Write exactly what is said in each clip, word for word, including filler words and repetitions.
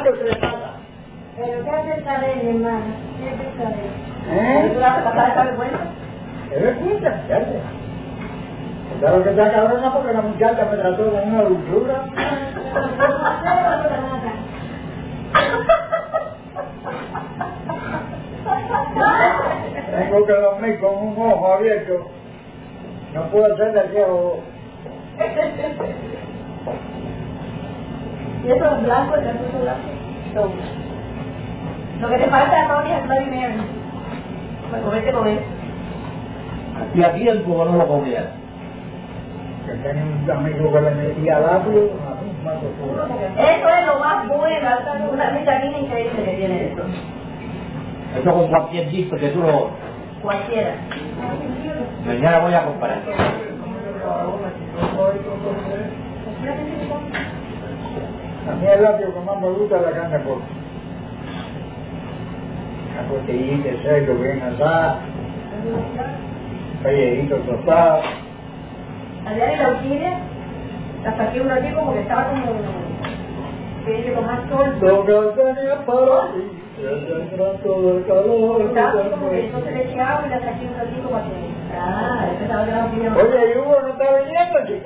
blanco se le pasa. ¿Pero qué hace el cabello, hermana? ¿Qué hace el cabello? ¿Eh? ¿Tú vas a pasar esa vergüenza? Es vergüenza, fíjate. Claro que está cabrona porque la muchacha me trató con una dulzura. Tengo que dormir con un ojo abierto. No puedo hacer de ciego. ¿Y eso es blanco, el refugio blanco? Lo que te falta, Tony, es Bloody Mary. Para comerte con él. Y aquí el cubo no lo comía. Que tenía un amigo que le metía lápiz, una misma costura. Eso es lo más bueno, una vitamina increíble que tiene esto. Eso con cualquier disco que tú lo... Cualquiera. Mañana voy a comparar. A mí el lápiz que más me gusta es la carne corta. Una costillita de cerdo bien asada, pellejito tostado. Allá en la orquídea, la saqué un ratito como que estaba como... Tiene que tomar sol. Lo que tenía para ti, el retrato del calor. Estaba así como que no se le eché agua y la saqué un ratito para que... Ah, empezaba a quedar un día. Oye, ¿y Hugo no está viniendo, chica?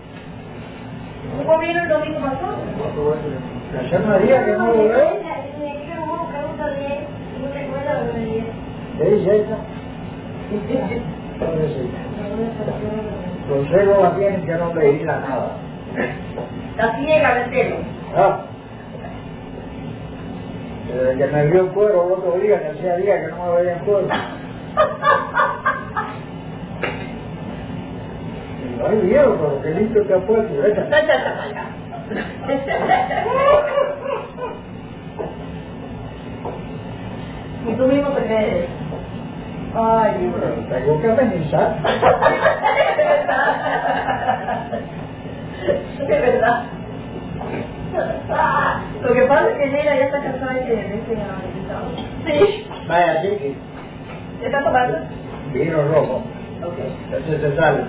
Hugo vino el domingo pasado. Hace una día que no lo veo. ¿Qué dice esa? Pobrecita. Los celos la tienen que no leerla nada. La ciega del pelo. Ah. Desde que me vio el cuero el otro día, que hacía día que no me veía en cuero. Digo, ay viejo, pero qué lindo te ha puesto. Esa. Y tú mismo te crees. Ay, pero tengo que amenizar. Es verdad. Lo que pasa es que ella ya está cansada de que de ese amenizado. Sí. Vaya, chiqui. ¿Qué está tomando? Vino rojo. Ok. Ese se sale.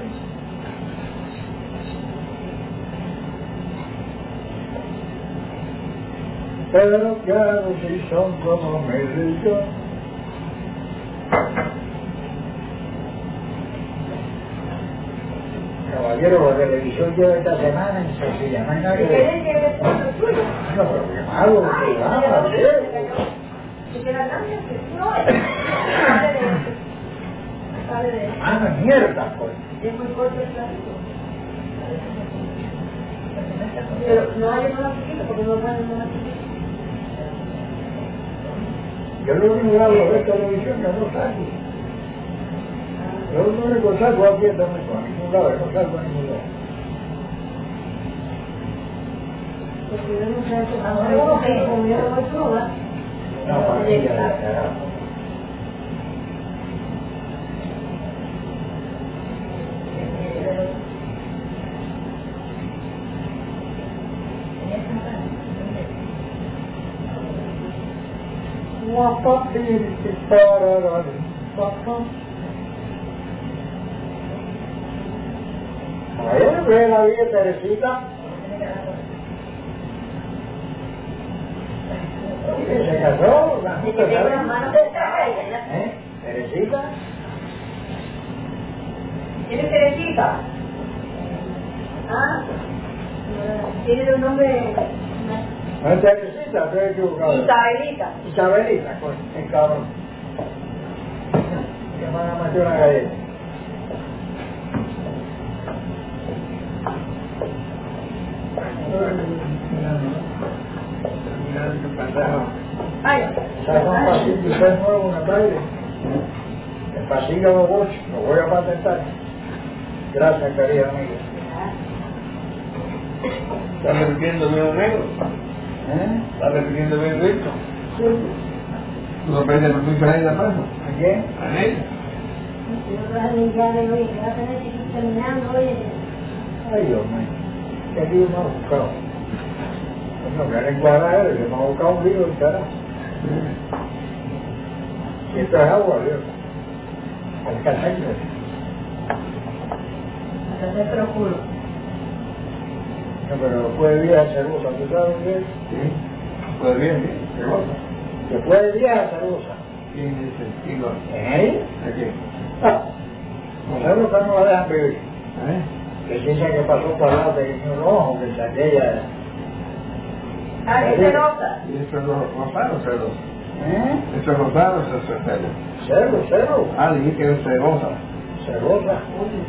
Pero claro, si son como México. Caballero, la televisión lleva esta semana en sencilla, no hay nada que ver. ¿Qué que ver con lo tuyo? No, pero qué malo, qué malo, ¿Y que la gracia? No, sale de eso. Sale de eso. ah, no, mierda, pues. Es muy corto el plástico. Pero no hay una chiquita porque no ponen una chiquita. Yo lo único que hago es ver televisión, que no salgo. Yo lo único que salgo aquí es darme con ningún lado, no salgo a ningún lado. Porque yo no sé eso. Ahora uno que comió muy cruda. No, para mí ya la cagada. Guapa, irte para la papá. Ayer ve la vida Teresita. Se casó, la Y que tiene unas manos de ella. ¿Eh? Teresita. ¿Tienes Teresita? Ah, tiene un nombre... No es Teresita, estoy equivocado. Isabelita. Isabelita, coño, el cabrón. Que van a matar una galleta. Ay, Saca un pasillo usted nuevo en el baile. El pasillo de Bosch, lo voy a patentar. Gracias, querida amiga. ¿Estás repitiendo bien negro? ¿Eh? ¿Estás repitiendo bien rico? Sí. ¿Tú no aprendes mucho ahí en la mano? ¿A quién? ¿A ella? Yo voy a limpiar de hoy, que va a tener que ir terminando hoy. Ay, Dios mío. ¿Qué lío me ha buscado? No, que en cuadra él, que me ha buscado un lío, cara. Y esto es agua, Dios. Hay que hacerlo. te procuro. No, pero puede ir a hacer uso, ¿tú sabes qué? Sí. Pues bien, bien, qué cosa. Después de diez a celosa. ¿Quién dice? ¿Quién lo hace? ¿Eh? ¿A qué? Ah, celosa no la dejan vivir. ¿Eh? Que dice que pasó para lado de un ojo, que saqué ella. Ah, es celosa. ¿Y eso es rosado o celoso? ¿Eh? ¿Eso es rosado o eso es celo? Celo, celo. Ah, dije que es celosa. Celosa.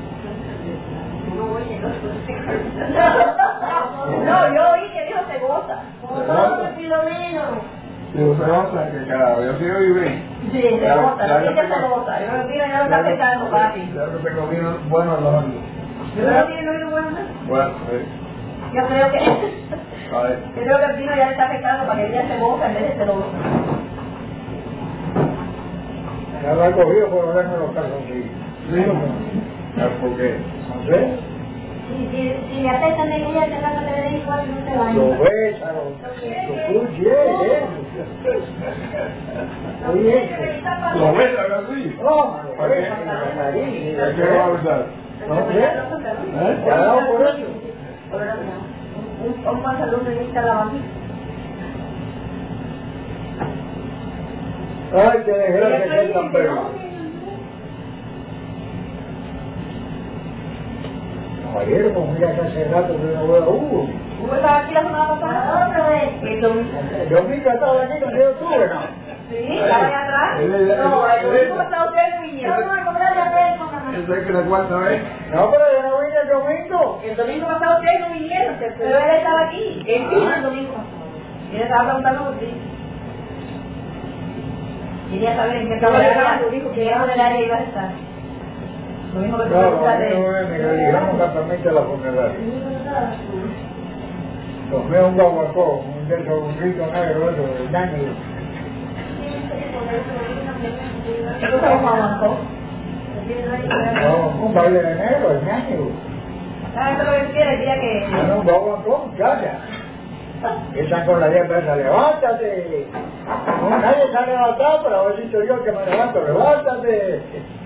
No, yo oí que dijo se goza. ¿Celosa? Digo, celosa, que cada vez yo quiero vivir. Sí, se goza, no dice se goza. Yo creo que ya lo está pensando, papi. Ya que tengo vino bueno en los ojos. Yo creo que no vino bueno, ¿no? Bueno, eh, Yo creo que... a ver. Yo creo que el vino ya le está afectando para que ella se goza en vez de celosa. Ya lo ha cogido por verme los calzoncillos. Sí, ¿por qué? No sé. Si, si, si le aceptan de que ella se casa de igual, no se va a Lo ir. besa, lo escuche, ¿eh? Oye, ¿Lo ves ahora sí? no, lo ¿Para qué? besa, lo cariño, ¿A qué va a besar? no sé. ¿Eh? Cuidado por eso. Un, un pantalón de vista la bandita. Ay, qué desgracia que es tan perro. Caballero, como ya que hace rato que no veo a Hugo. ¿Cómo estaba aquí la semana pasada? Otra vez. El domingo. Yo mismo estaba aquí cuando yo estuve, ¿no? Sí, estaba allá atrás. Él es- No, el él es- domingo estaba usted en Viña. Yo no me compré la vez con la mano. ¿Eso es que la cuarta vez? No, pero yo no vine el domingo. El domingo pasado ustedes no vinieron, pero él estaba aquí. Él vino el domingo pasado. Y él estaba preguntando por ti. Quería saber en qué estaba llegando, dijo que ya no del área iba a estar. Lo mismo que tú No, no, preguntaste. a mí no me me dijeron que permite la funeraria. Tomé un guaguacó, un de esos, un rito negro, eso, de ñaño. ¿Qué cosa es guaguancó? No, un baile de negro, el ñaño. Ah, eso es lo que quiere, el día que... No, un guaguacó, muchacha. Esa con la diez veces, levántate. No, nadie se ha levantado, pero haber dicho yo que me levanto, levántate.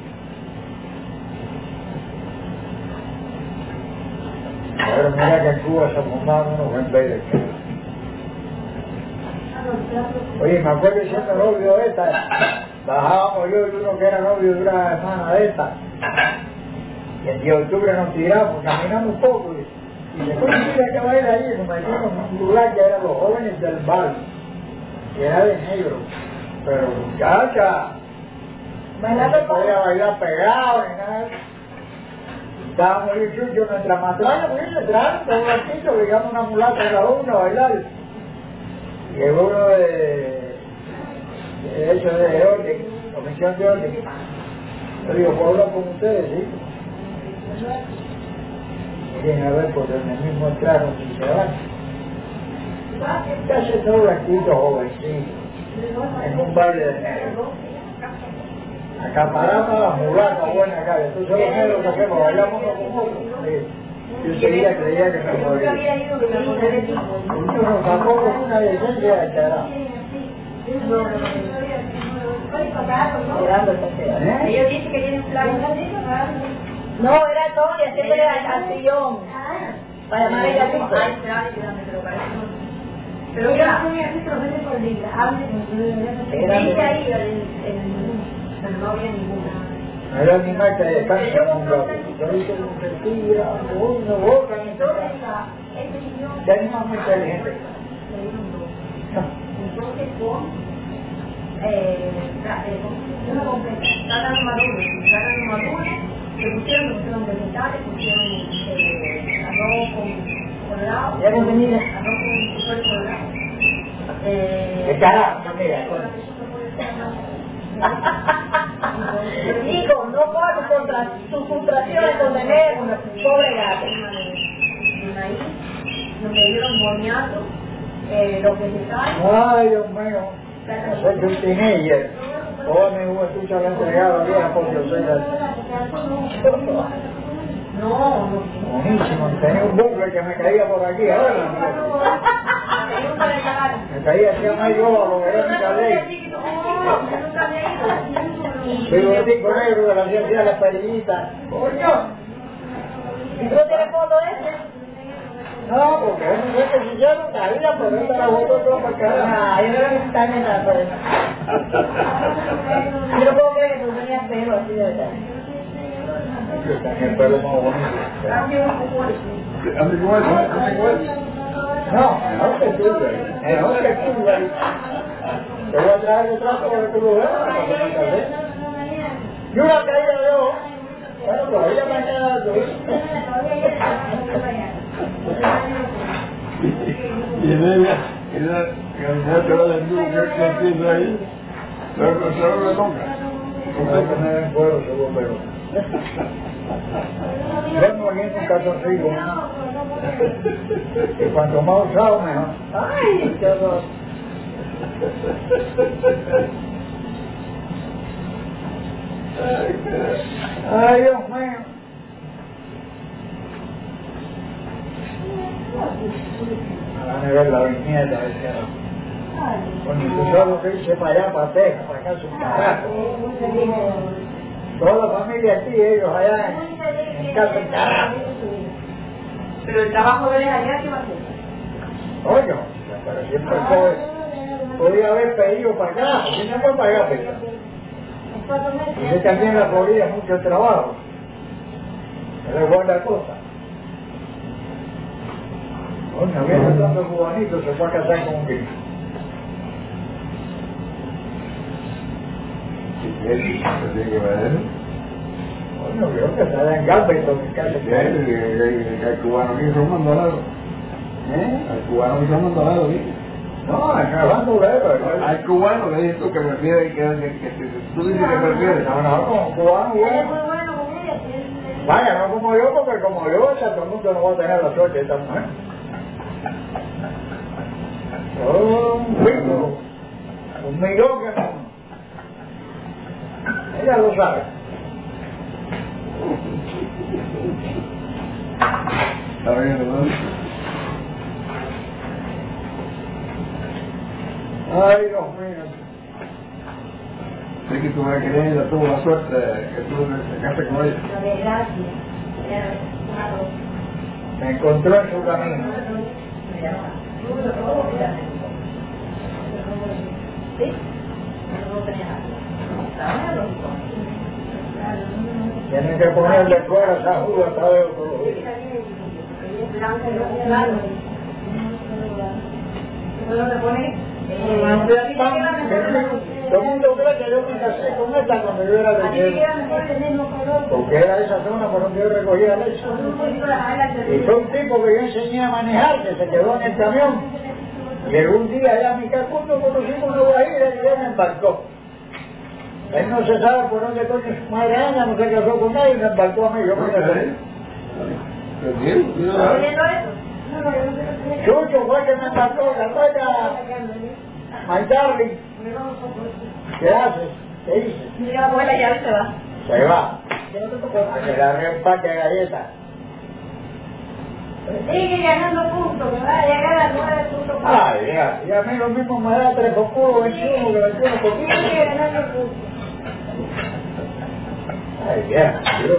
Pero mira que en Cuba se montaban unos buen bailes. Oye, me acuerdo siendo novio de esta, bajábamos yo y uno que era novio de una hermana de esta. Y el día de octubre nos tiramos, caminamos un poco y, y después mira que baila ahí, nos metimos en un lugar que eran los jóvenes del bar, que era de negro. Pero muchacha, no se podía bailar pegado ni nada. Estábamos yo y Chucho nuestra matrana, muy detrás, todo ratito, llegamos una mulata cada uno a bailar. Llegó uno de, de eso de orden, comisión de orden. Yo digo, ¿puedo hablar con ustedes? Sí. Miren a ver, porque en el mismo entraron y se van. Casi todo blanquito, jovencito, en un baile de negro. Acaparamos a las mulatas buenas acá, entonces los negros que hacemos, bailamos uno con otro. Sí. Yo seguía, creía que me moría. había ido que me acordé de ti. Uno tampoco es una decencia de chará. Esperando esta cena. ¿Eh? Ellos dicen que tienen plan. No, era Tony haciéndole al sillón. Para llamar a ella a Ay, espérame, espérame, pero parece que no. Pero mira, dice ahí, pero no había ninguna. No era animal que descansa en un lado. Yo hice un sentido, uno, boca, ni nada. Ya es más muy inteligente. Entonces con eh, una completa, cada maduro, cada maduro, se pusieron, pusieron vegetales, pusieron eh, arroz con colorado, Ya no venía. arroz con frijol colorado. Eh, ¿Qué carajo, amiga? Digo, no puedo tus contra, tus frustraciones con tener una pobre gato. De maíz, nos dieron boniato, eh, los vegetales. Ay, Dios mío. Soy un teenager. Toda mi juventud la he entregado a Dios porque yo soy la... No, no. Buenísimo. Tenía un bucle que me caía por aquí. Ahora me caía así a medio ojo, que era mi cabello. Bigotico negro que le hacía así a la perillita. ¡Coño! ¿Y tú tienes foto de ese? No, porque no sé que si ya no caía, pero esta la botó todo para acá. Ah, yo creo que está en la por eso. Yo no puedo creer que tú tenías pelo así de verdad. Tenía el pelo más bonito. Hace igual, hace igual. No, mejor que tú, mejor que tú, güey. Te voy a traer el trato para que tú lo veas, para que me casé. Y una caída de ojo. Bueno, todavía me queda todo. Y ella, ella, caminando la del duro que entiendo ahí, luego se lo redonda. Hay que tener en fuego, seguro, pero. Vengo aquí en un calzoncillo, que cuanto más usado, mejor. Ay, qué horror. Ay, Dios mío. A la nivel la viñeta, decía. Cuando tú sabes lo que hice para allá, para Texas, para acá, su carajo. Toda la familia aquí, ellos allá en, en casa, en carajo. Pero el trabajo de él allá, ¿qué va a hacer? Oye, pero siempre fue, podía haber pedido para acá, si no fue para allá, pero. Y también en la Florida mucho trabajo. Pero es buena cosa. Coño, viene tanto cubanito, se fue a casar con un gringo. Coño, creo que se en Galveston, que casi El cubano que son mandados. ¿Eh? Al cubano que son mandados, ¿sí? No, es hablando leve. Al cubano le dices tú que prefiere que, que, que, que tú dices que prefieres. No, no, como cubano, Él es bueno. muy bueno con ella, que él- Vaya, no como yo, porque como yo, o sea, todo el mundo no va a tener la suerte de esta mujer. Oh, un rico, un millón que no. Ella lo sabe. Está bien, ¿no? Ay, Dios mío. Sé que tu madre quería ella tuvo la suerte que tú te casaste con ella. Lo de gracia. Era claro. Me encontró en su camino. ¿Sí? No tenía nada. Tienen que ponerle fuera esa jugo hasta de otro. Blanco, claro. Eso se pone. Eh, Todo el mundo cree que yo me casé con esta cuando yo era de aquí que quedan el mismo color. porque era esa zona por donde yo recogía leche. Y fue un tipo que yo enseñé a manejar, que se quedó en el camión. Llegó un día allá a mi casa, cuando conocimos una guajira y él me embarcó. Él no se sabe por dónde coño su madre anda, no se casó con nadie y me embarcó a mí, yo me casé. Pero bien, bien, ¿Estás oyendo eso? Chucho fue que me embarcó, la cuenta, my darling, ¿qué haces? ¿Qué dices? Mira, coge la llave y se va. Se va. Se le agarré un paque de galletas. Sigue ganando puntos, que va a llegar a nueve puntos. Ay, ya, y a mí lo mismo me da tres por culo, veintiuno, que veintiuno por culo. Sigue ganando puntos. Ay, ya, Dios.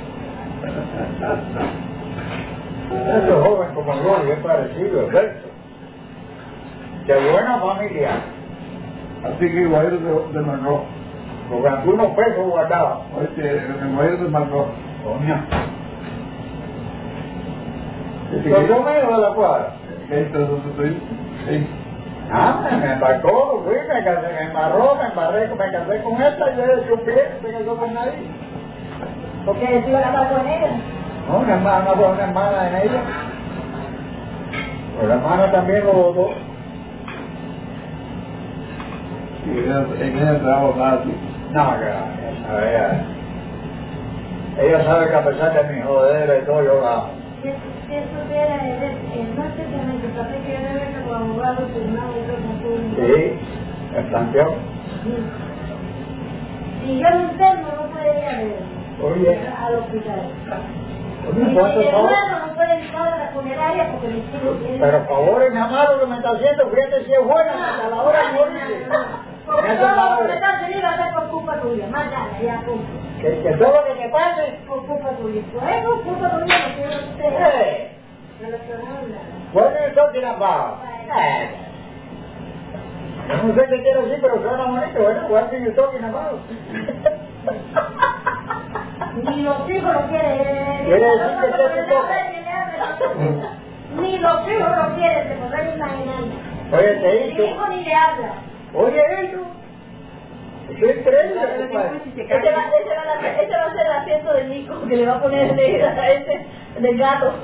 Estos jóvenes como yo, es parecido, es recto. De buena familia, Así que igual de, de Marró. con algunos pesos guardados. Oye, el guayero de Marró. Coño. ¿Lo comido de la cuadra? ¿Qué es eso? Sí. Ah, me embarcó, fui, me casé, me embarró, me embarré, me casé con esta y yo le chupé, se casó con nadie. ¿Por qué él se iba a casar con ella? No, una hermana fue una hermana en ella. Pero la hermana también lo votó. Y ella, ella trabaja más así. No, que ella, ella, ella sabe que a pesar de mi jodera y todo, yo la amo. Si si eso era el el no especialmente, el papel que yo debe ser como abogado, firmado y todo como Sí, me planteó. Si yo no enfermo, no puede ir a ver Oye, al hospital. oye, Y mi ¿cuántos favores? hermano no puede ir a la funeraria porque mis hijos tienen... Pero favores nada más lo que me está haciendo, fíjate si es buena, hasta la hora de morirse. Porque Me hace todo lo que favores. me está teniendo va a ser por culpa tuya. Más nada, ya, punto. Que, que todo lo que te pase, Por culpa tuya. Por eso, culpa tuya, no quiero que usted... eh, What are you talking about? No sé qué quiero decir, pero suena bonito, ¿verdad? What are you talking about? Ni los hijos lo quieren. Quiere decir que usted se toca. Ni los hijos lo quieren, se podrán imaginar. Oye, te Ni dicho. hijo ni le habla. Oye, eso. Eso es increíble, compadre. Ese va, ese, va a, ese va a ser el asiento de Nico, que le va a poner de, a ese del gato.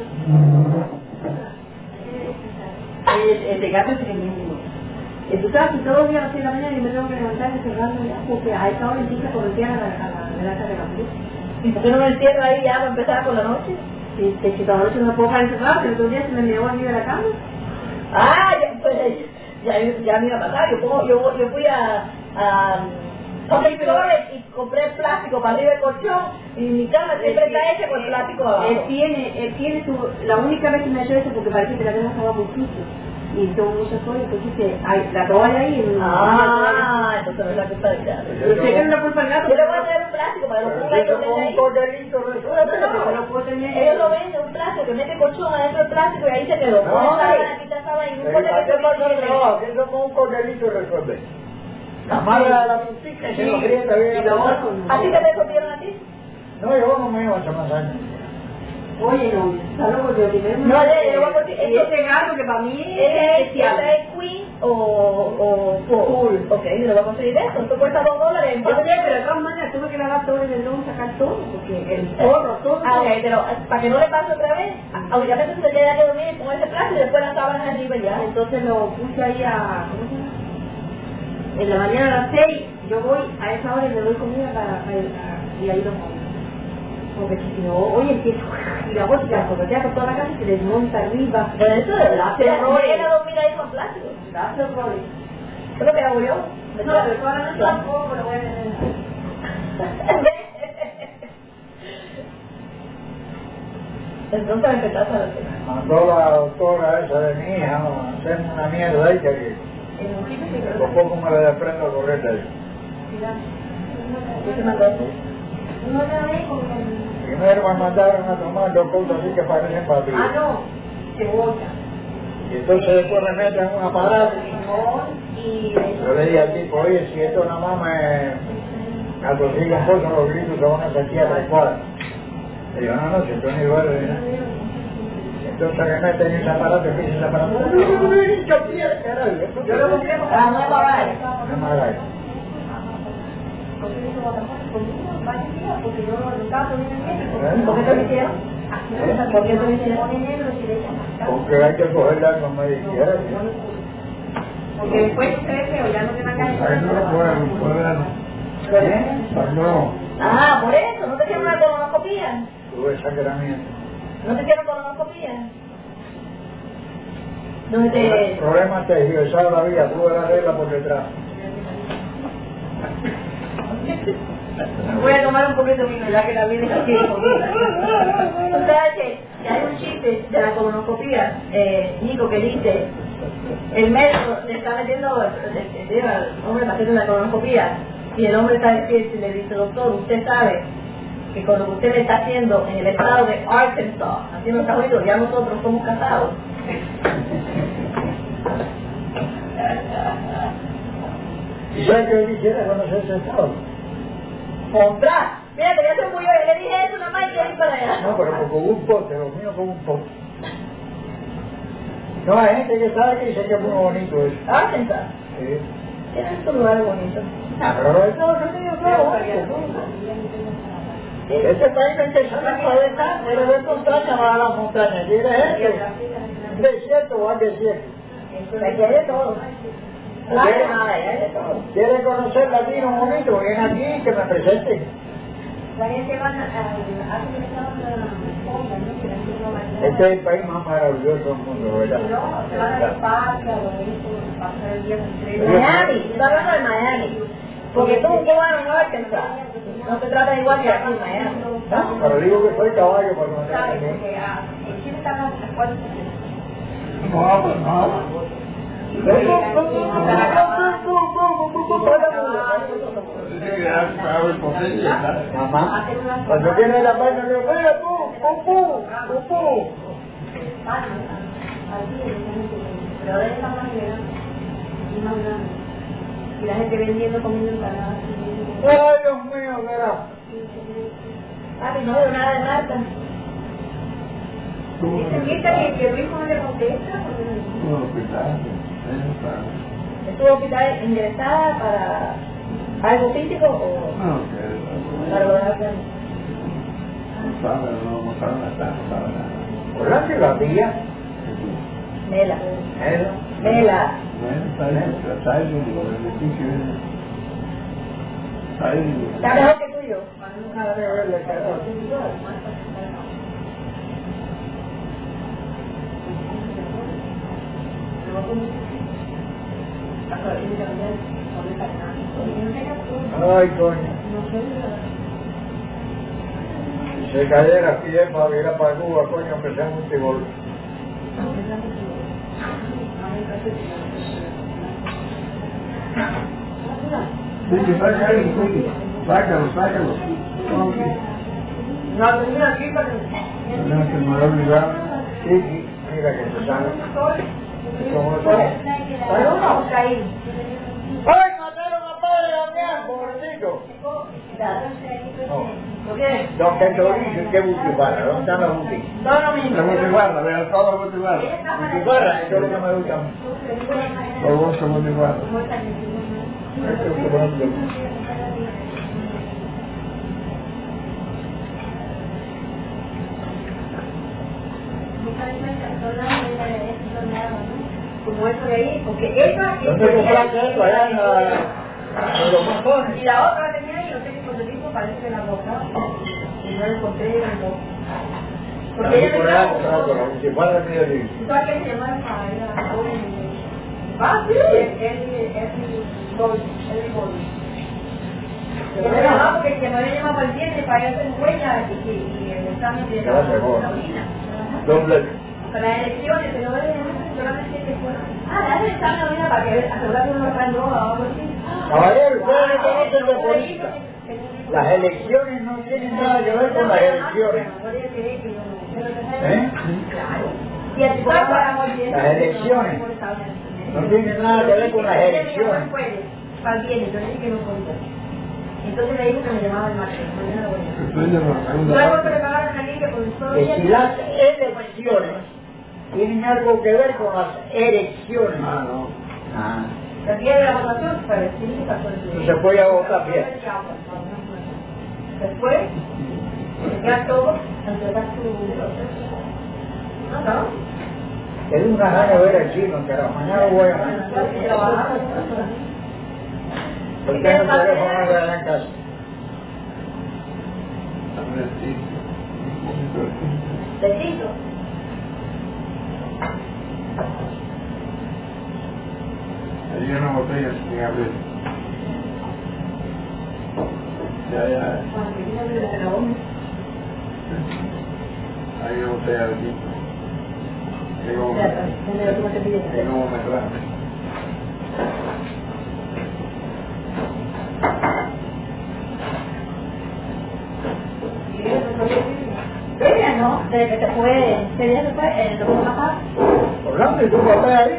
El, el de gato es tremendo. Y tú sabes que todos los días a las seis de la mañana yo me tengo que levantar y cerrarlo ya, porque a esa hora empieza por el día a la, a la granja de la luz. ¿Y por qué no me encierro ahí ya para empezar por la noche? Y que si toda la noche no puedo dejar encerrado, porque el otro día se me envió arriba de la cama. Ah, ya, pues, ya, ya me iba a pasar. Yo, pongo, yo, yo fui a, a Public Storage y compré plástico para arriba del colchón y mi cama siempre está hecha con plástico abajo. Él tiene, él tiene su, la única vez que me ha hecho eso porque parece que la casa estaba muy sucia. Y tengo muchas cosas, entonces eh, hay, la toalla ahí en Ah, entonces no es la culpa del gato. Yo sé que no es la culpa del gato. Yo le voy a traer un plástico para que lo ponga y lo tenga ahí. Un cordelito resuelto. No, no, puedo tener. ellos lo venden, un plástico, que mete colchón adentro del plástico y ahí se quedó. No, Pone hombre. sábana, quita sábana y un ¿Para cordelito qué pasa el que trabajo? Que eso con un cordelito resuelve. La madre de la putica se lo grieta bien. Y lo otro, ¿A ti que te cogieron a ti? No, yo no me iba hace más años. Oye, no, saludos de primero. No, le le voy a decir, Y ese gato que para mí es ¿Ese especial. es Queen o, o Full? Ok, yo le voy a conseguir eso. Esto cuesta dos dólares en Yo sé, Pablo. pero de todas maneras tuve que lavar todo el reloj, sacar todo, porque el forro, todo. Ah, ok, pero para que no le pase otra vez, obviamente se queda que dormir con ese plástico y después la sábana arriba ya. Entonces lo puse ahí a, ¿cómo se llama? En la mañana a las seis, yo voy a esa hora y le doy comida para, para, para y ahí lo pongo. Porque si no, oye, empiezo y la voz ya corretea por toda la casa y se desmonta arriba. Pero eso de la la hace errores. viene a dormir ahí con plástico. La hace errores. ¿Qué es lo que hago yo? No, pero toda la noche tampoco lo voy a tener. Entonces empezaste a la cena. Mandó la doctora esa de mi hija a hacerme una mierda ahí que por poco me la desprendo a correr de ahí. ¿Qué te mandaste? No la ve con el... Primero me mandaron a tomar dos cosas así que parecen Ah, pastillas. no, cebolla. Y entonces después me meten en un aparato. Y Yo le dije al tipo, oye, si esto nada más me atosigan cosas, los gritos se van a saquear la cuadra. Le digo, no, no, si esto ni duele ni nada. Entonces me meten en ese aparato y empieza ese aparato. yo lo compré porque Ah, no es para No me hagas eso. porque yo lo estaba poniendo en ¿Eh? ¿Por qué te lo hicieron? ¿Por qué te lo hicieron? Porque hay que cogerla con medicina. porque después crece o ya no tiene acá. Ahí no lo pueden, pueden. Ahí no. Ah, por eso, ¿no te hicieron una colonoscopía? Tuve esa que era mía. ¿No te hicieron colonoscopía? ¿Dónde te...? Problemas tergiversados la vida, tuve la regla por detrás. Voy a tomar un poquito de vino ya que la vida es así. Tú sabes que que hay un chiste de la colonoscopía, eh, Nico, que dice, el médico le está metiendo, le lleva al hombre para hacerle la colonoscopía, y el hombre está despierto y le dice, doctor, usted sabe que con lo que usted me está haciendo en el estado de Arkansas, haciendo Estados Unidos, ya nosotros somos casados. ¿Y sabes qué yo quisiera conocer ese estado? Comprar. Mira, que ya se murió, y le dije eso nada más y quiero ir para allá. No, pero porque hubo un poste, los míos con un poste. No, hay gente que sabe que dice que es muy bonito eso. Arkansas. Sí. Tiene su lugar bonito. Ah, pero los Estados Unidos no es bonito. Este país es interesante para estar, pero ver montaña va a la montaña. ¿Quieres esto? ¿Un desierto o al desierto? Aquí hay de todo. Claro, nada, hay de todo. ¿Quieres conocer latino bonito? Ven aquí que me presente. La gente va a hacer Este es el país más maravilloso del mundo, ¿verdad? no, se van a ir parque, a dormir, pasar el día con tres. Miami, está hablando de Miami. Porque tú, un cubano, no es que no te tratan igual que aquí en Miami. ¿No? Pero digo que soy caballo para no ¿Sabes? tener Porque ah, en Chile están las cuatro. No habla, no habla. Dice que ya se abre el poder y ya está. Mamá, cuando viene la vaina, le digo, mira tú, pum, pum, pum, pum. palmas, así, pero ahora está más grande, y más grande. Y la gente vendiendo, comiendo empanadas. ¡Ay, Dios mío, verá! Ah, no veo nada de Marta. Dice Mirta que, que Luis no le contesta. Un hospital, ¿Estuvo hospital ingresada para algo físico o no, que para lograr que no sabe, no, no sabe nada, no sabe nada. ¿Por la que la tía? Mela? ¿Eso? Mela. Bueno, está ahí, está ahí, digo, el edificio está ahí. ¿Está mejor que tuyo? A ver, le cargo. Ay, coño. Si se cayera aquí es para ir a para Cuba, coño, que sea un tibol. Sí, que saca ahí, sí. Sácalo, sácalo. No, tenía aquí para No se me va a olvidar. Sí, sí, mira que se sale. ¿Cómo se Bueno, sale? vamos a ir. ¡Ay, mataron a padre Damián, pobrecito! No. ¿Por qué? Don Kentorillo y qué butifarra, ¿dónde están las butifarras? No, no, mismo. La butifarra, vea, toda la butifarra. Butifarra, eso es lo que me gusta a mí. Todos son butifarra. Eso es lo que me gusta a mí. Como eso de ahí, porque esa ¿Dónde compraste esto? Allá en la... en los montones. y la otra tenía ahí, no sé qué cuando dijo, parece que la boca y no la encontré y la boca. Porque ella me Por allá trajo, comprando la butifarra de Medellín. ¿tú sabes qué se llama esa? Era joven. Ah, sí, Eli, Eli Gold, Eli Gold. Yo me llamaba porque que me había llamado al diente para ir a hacer huella y, y el examen de la, Gracias, de joven. la orina. Doble. Para las elecciones, pero no solamente que fueron. Ah, dale el examen de la orina para que asegurar que uno no está en droga o algo así. Caballero, ustedes no conocen de política. Las elecciones no tienen nada que ver con las elecciones. ¿Eh? Y el para Las elecciones no tienen nada que ver con las elecciones. Para el bien, entonces que no podía. Entonces le dijo que me llamaba el martes, mañana voy a. Estoy de la segunda Luego parte. preparar a salir que por el solo Que si las elecciones tienen algo que ver con las elecciones. Ah, no. Ah. El día de la votación, pues sí, pasó el día. No se puede votar bien. Después, ya todo, entregar su proceso. No, no. Tengo una gana de ver al chino, pero mañana voy a ver. ¿Por qué no te dejo más de la casa? Besito. Hay una botella sin abrir. Ya, ya. Hay una botella de tinto. Tengo un tengo un metraje. Ella no, desde que se fue, ese día se fue, el domingo pasado. Orlando, ¿y tu papá ahí?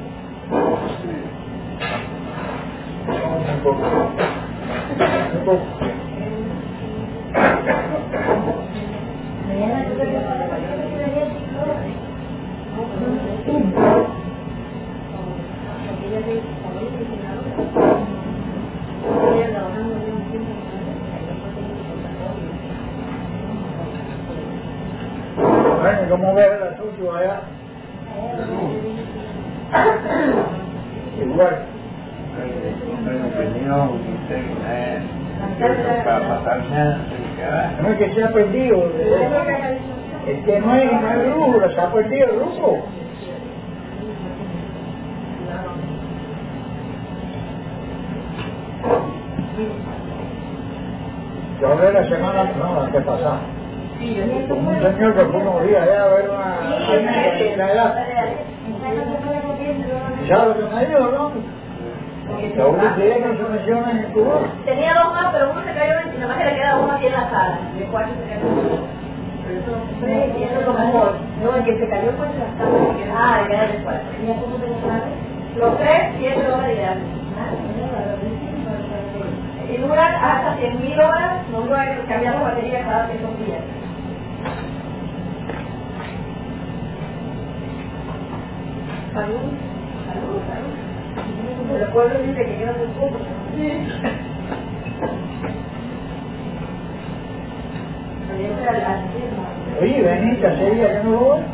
Un poco. Un poco. Bueno, ¿cómo ves el asunto allá? Igual. Tengo opinión, tengo para pasarme No es que se ha perdido. Es que no hay, no hay brújula, se ha perdido el rumbo. Yo hablé la semana, no, la que pasaba. Con un señor que fue unos días allá a ver una amiga de la edad. ¿Y sabes lo que me dijo, no? La única idea que se menciona en Cuba. Tenía dos más, pero uno se cayó y nada más que le queda uno aquí en la sala. Y el cuarto se cayó. pero eso no eso como no, el que se cayó fue en las casas. Ah, ya después. Los tres, siete horas diarias. Y duran hasta cien mil horas, no duran cambiando batería cada cinco días. Salud, salud, salud. Pero el pueblo dice que yo no poco. Oye, Benita, ¿ese día que no voy?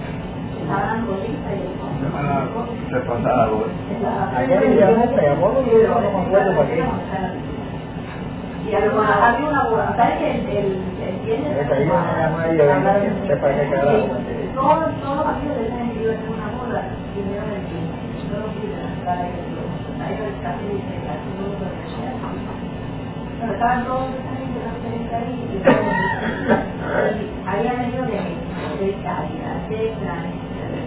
Semana de pasada, güey. Ayer me llamó, me llamó, no me acuerdo para qué. Y había una boda, ¿sabes que el viernes? Me cayó una llamada y yo no sé para qué carajo. Todos los amigos de esa gente iban a hacer una boda, vinieron el tiempo. Yo no fui a la a eso es casi casi no lo conocía. Pero estaban todos esa gente, la gente ahí, y había venido de de Italia, de Francia.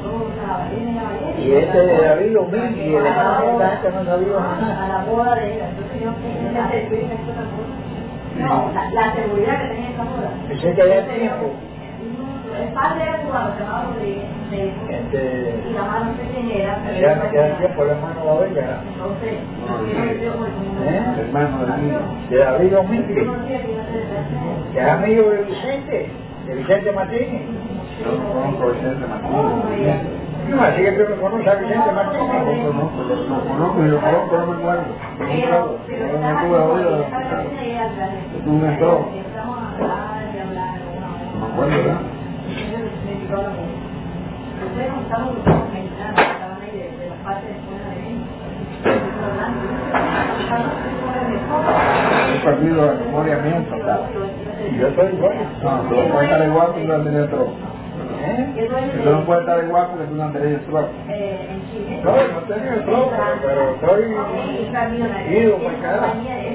Y este de David lo mismo, y el hermano de la gente no sabía nada. A la boda de ella, entonces yo que no, la, la seguridad que tenía esa boda. Pensé que había tiempo. El padre era cubano, se llamaba Rodríguez, Este, y la mamá no sé quién era. ya no queda tiempo, el hermano va a ver ya. Entonces, ¿Eh? Hermano de mí. De David lo mismo, que es amigo de Vicente, de Vicente Martínez. Yo no conozco a Vicente Martínez. No, así que tú no conoces a Vicente Martínez. No conozco, lo conozco y lo conozco, no me acuerdo. No me acuerdo. No me acuerdo. Tú me estás. No me acuerdo, ¿verdad? Un partido de memoria mía total. Y yo soy igual. No, tú no puedes estar igual que tú no tenías otro. ¿Eh? Tú no puedes estar igual porque tú no tenías otro. No, no tenía el flow, pero estoy ido para acá.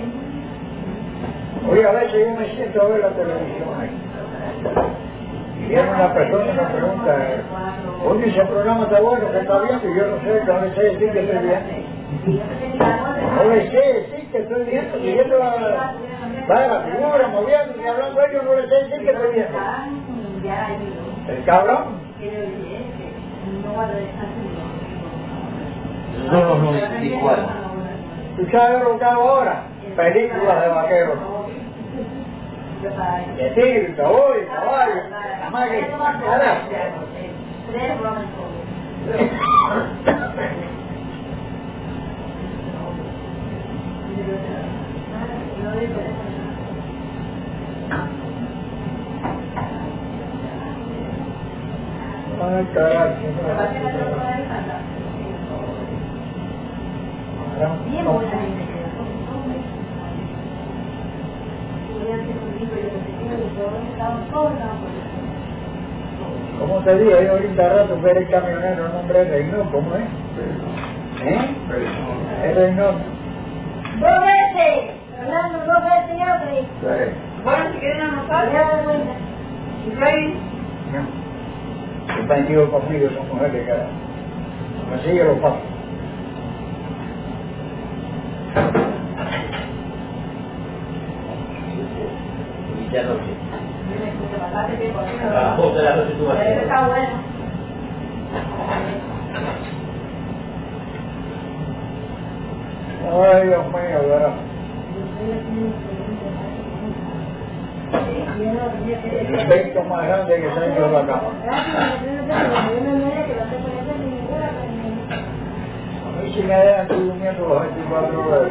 Oye, a veces yo me siento a ver la televisión ahí. Y viene una persona y me pregunta, oye, ese programa está bueno, ¿qué está viendo? Y yo no sé, no le sé decir que estoy viendo. No le sé decir que estoy viendo, siguiendo la, la figura, moviendo y hablando de ellos, no le sé decir que estoy viendo. El cabrón. No, no, no, es igual. ¿Tú sabes lo que hago ahora? Películas de vaqueros. De tigre, caballo, caballo, la madre, carajo. Ay, carajo. ¿Cómo te digo? Yo ahorita rato ver el camionero, el nombre de Reynolds, ¿cómo es? ¿Eh? Es Reynolds. Dos veces, Fernando, dos veces ya, Rey. Sí. Bueno, si quieren anotar, ya de vuelta. Rey. No. Están aquí conmigo, son mujeres, cara. Me sigue los pasos. Ya no sé. A A las doce de la noche tú vas a ver. hacer. Está bueno. Ay, Dios mío, ¿verdad? El invento más grande que se ha hecho en la cama. A mí si me dejan estoy durmiendo los veinticuatro horas.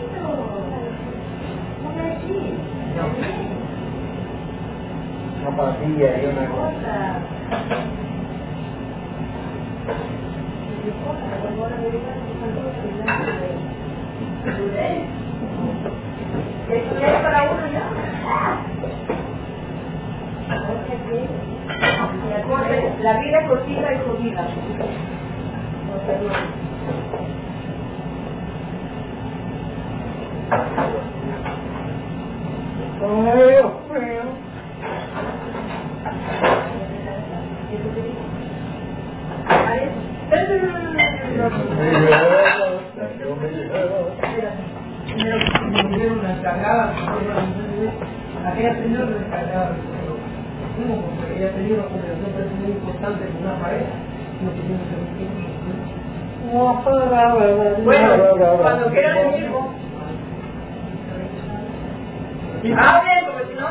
Una pastilla y una cosa. ¿Estudiar para uno ya? La vida es cortita y jodida. Ay, Dios mío. Me dieron una cargada, aquella señora me cargaba. ¿Cómo? Porque ella tenía una conversación muy importante con una pareja. No tuvimos que Bueno, cuando quieran decir, hablen, porque si no...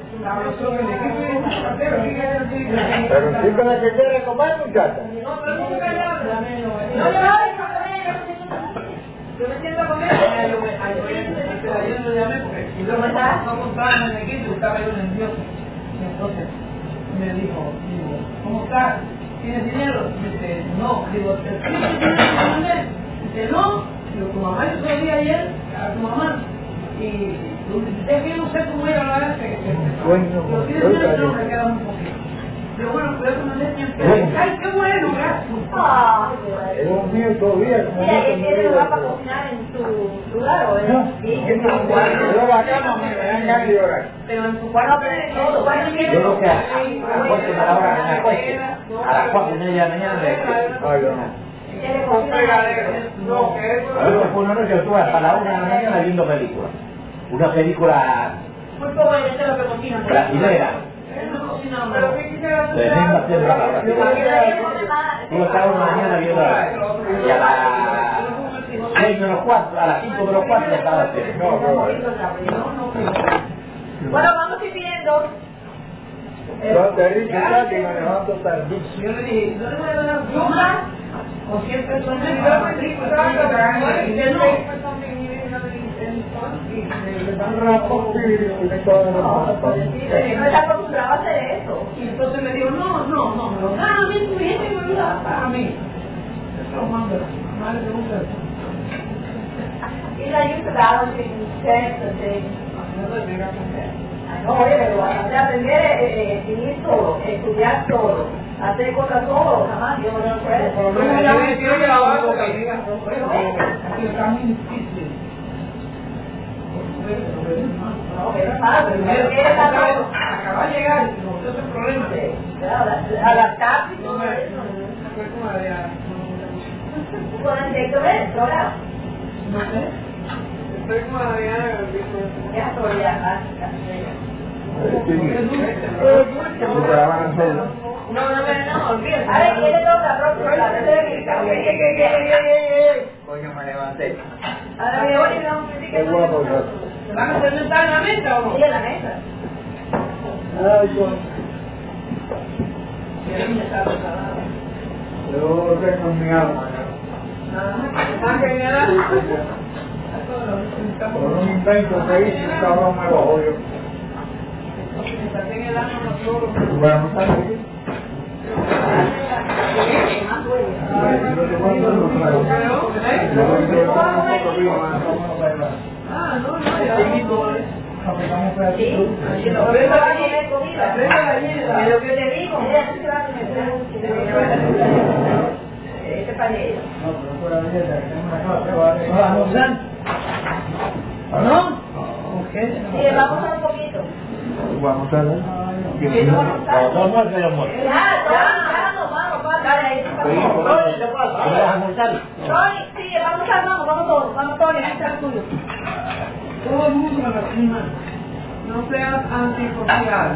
Pero sí que la que quiere comer, muchacha. No, pero no se callado. No le hablen, no le yo me siento con él. Yo lo llamé porque si no no contaba en el equipo, estaba yo nervioso. Entonces me dijo, digo, ¿cómo estás? ¿Tienes dinero? Dice, no. Digo, ¿te tienes dinero? Dice, no. Digo, tu mamá hizo el día ayer a tu mamá. Y es que no sé cómo ir a la vez que lo tienes dinero, me queda un poquito. Pero bueno, pero eso me decían que, ay, qué bueno, gracias. Ah, Es un mío todavía. mira, que quiere lugar para cocinar en su lugar, ¿o no? Sí, en su cuarto. Yo la cama me dan ganas de llorar. Pero en su cuarto, pero en todo, cuarto Yo creo que a las cuatro de la hora que me acueste, a las cuatro y media de la mañana me despierto. Ay, yo no. quiere cocinar. No, que eso A veces fue una noche que estuve hasta la una de la mañana viendo películas. Una película Muy poco de lo que cocinan. brasilera. pero ¿qué quisiera De Neyma haciendo la brasilera. Yo estaba una mañana viendo la y a las seis menos cuatro, a las cinco menos cuatro ya estaba haciendo. No, no, no. Bueno, vamos a ir viendo. Yo te dije ya que me levanto tardísimo. Yo le dije, no le voy a dar yuca o cien pesos de yuca, dice no. Me dan rapo y me todo No está acostumbrado a hacer eso. Y entonces me dijo, no, no, no, me lo da a mí, tu gente me lo da a mí. Eso es más de más de un peso. Y la ayuda dado sin sexo, sin... No, oye, pero aprender a definir todo, estudiar todo, hacer cosas todo, jamás, yo no puedo. Por lo menos ya me quiero que la hago, que diga, no puedo. Aquí está muy difícil. No, pero pasa, primero que está todo. Acaba de llegar, no sé el problema. Adaptarse y No todo me eso. fue como la de Con el directo de Dora. no sé. Estoy como la de Ya estoy, ya. No, no, no, no, olvídate. A ver, ¿quién le toca? Próximo, la tercera que está. Coño, me levanté. Ahora me voy y me vamos a decir que Qué guapo, ¿no? ¿Van a hacer sentar en la mesa o no? Sí, en la mesa. Ay, coño. Yo tengo mi alma, por un invento que hice, el cabrón me lo jodió. Bueno, ¿está aquí? Ah, no, no, Sí, lo que va a comer comida. Es lo que te digo, mira, no se va a comer. Este para ella. No, pero fuera de ella, que tengo una casa, va a ¿Almorzar? ¿O no? Sí, vamos a un poquito. Vamos a ver. Los dos muertos y los muertos. Ya, ya, ya, nos vamos, vamos. Dale, ahí. ¿Tú vas a almorzar? Tony, sí, vamos a vamos, vamos todos, vamos Tony, ahí está el tuyo. Todo el mundo me lastima. No seas antisocial.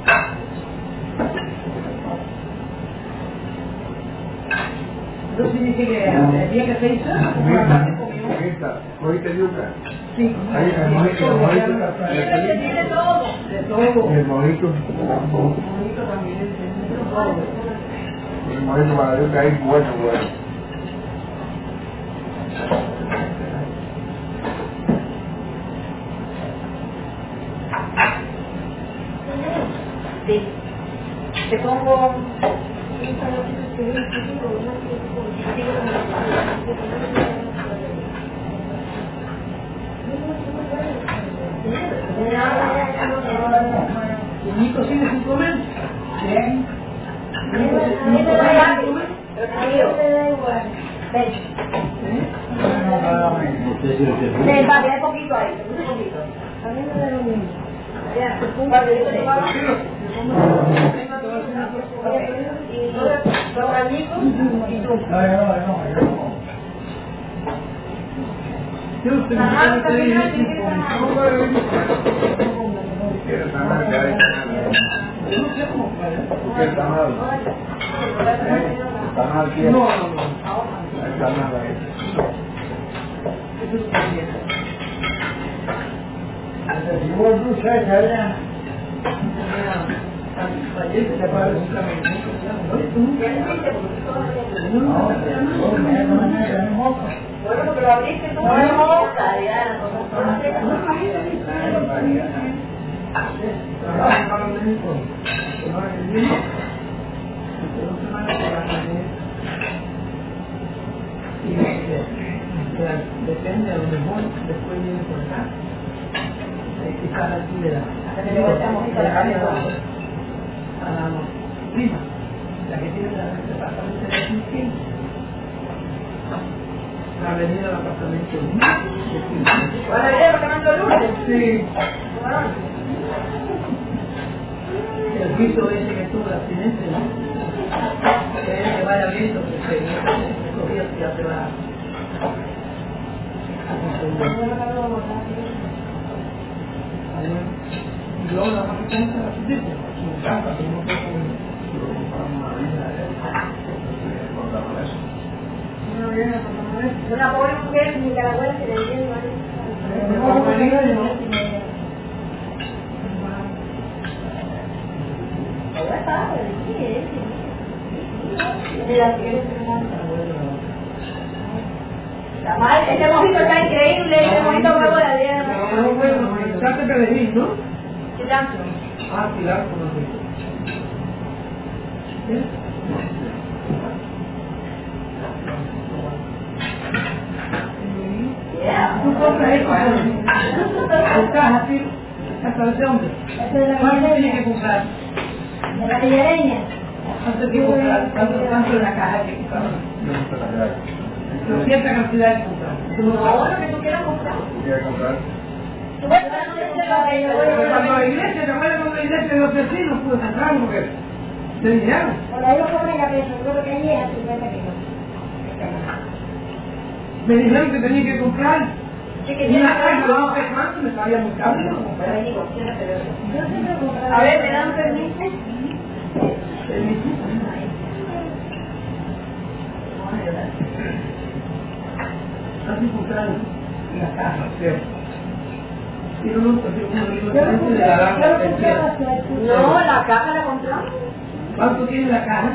Eso significa que el día que se hizo, una parte comió. ¿Cogiste yuca? Sí. Ahí, el mojito, el mojito. Tiene todo. De todo. El mojito. Bonito también. El mojito para la yuca ahí, bueno, bueno. Sí. Te pongo... ¿Y Nico sigue sin comer? Bien. Nico sigue sin comer. Ven. Ven, vale, hay poquito ahí, un poquito. A mí me da lo mismo. Ya, vale, yo te digo. Y los añicos y tú. Yo usted me tiene que decir, ¿cómo puede venir? ¿Quieres sanar? Ya hay Yo no sé cómo fue. ¿Qué está mal? ¿Está mal quién? No, no, no. Está mal ahí. Eso es muy bien. Si vos no sabes, allá. Fallece, se para un camino. Bueno, porque lo abriste tú, no, Diana, depende, a lo mejor después viene por acá. Quizás aquí de la a la prima, la que tiene el departamento de aquí, la avenida del apartamento ¿Van a ver el apartamento Lourdes? sí. El piso ese que tuvo el accidente, ¿no? Que es que vaya viendo, porque estos días ya se va a y luego la parte de la subiste, su casa, que no fue con Una pobre mujer nicaragüense que le dieron la madre, ese mojito está increíble, ese mojito nuevo de la Diana. no, bueno, echaste perejil, ¿no? Cilantro. Ah, cilantro, no sé. ¿Sí? Tú compras esto, buscas así, hasta de hombre. ¿Cuánto tienes que comprar? De la tillareña. ¿Cuánto tienes que comprar? ¿Cuánto tanto en la caja hay que comprar? Pero cierta cantidad hay que comprar. No, lo que tú quieras comprar. ¿Quieres comprar? Tú vas a no decir lo que yo voy Pero cuando a la iglesia, te acuerdas cuando la iglesia de los vecinos pudo sacar porque te dijeron. Por ahí lo compran a peso, yo creo que ahí es a cincuenta kilos. Me dijeron que tenía que comprar Sí, que una tiene caja, no sé cuánto, me salía muy caro. Yo siempre compraba. A ver, ¿me dan permiso? Así comprar la caja, ¿cierto? Y no, no, pues uno Yo lo de la compraba, yo lo granja, compraba hacia el sur. No, la caja la compramos. ¿cuánto tiene la caja?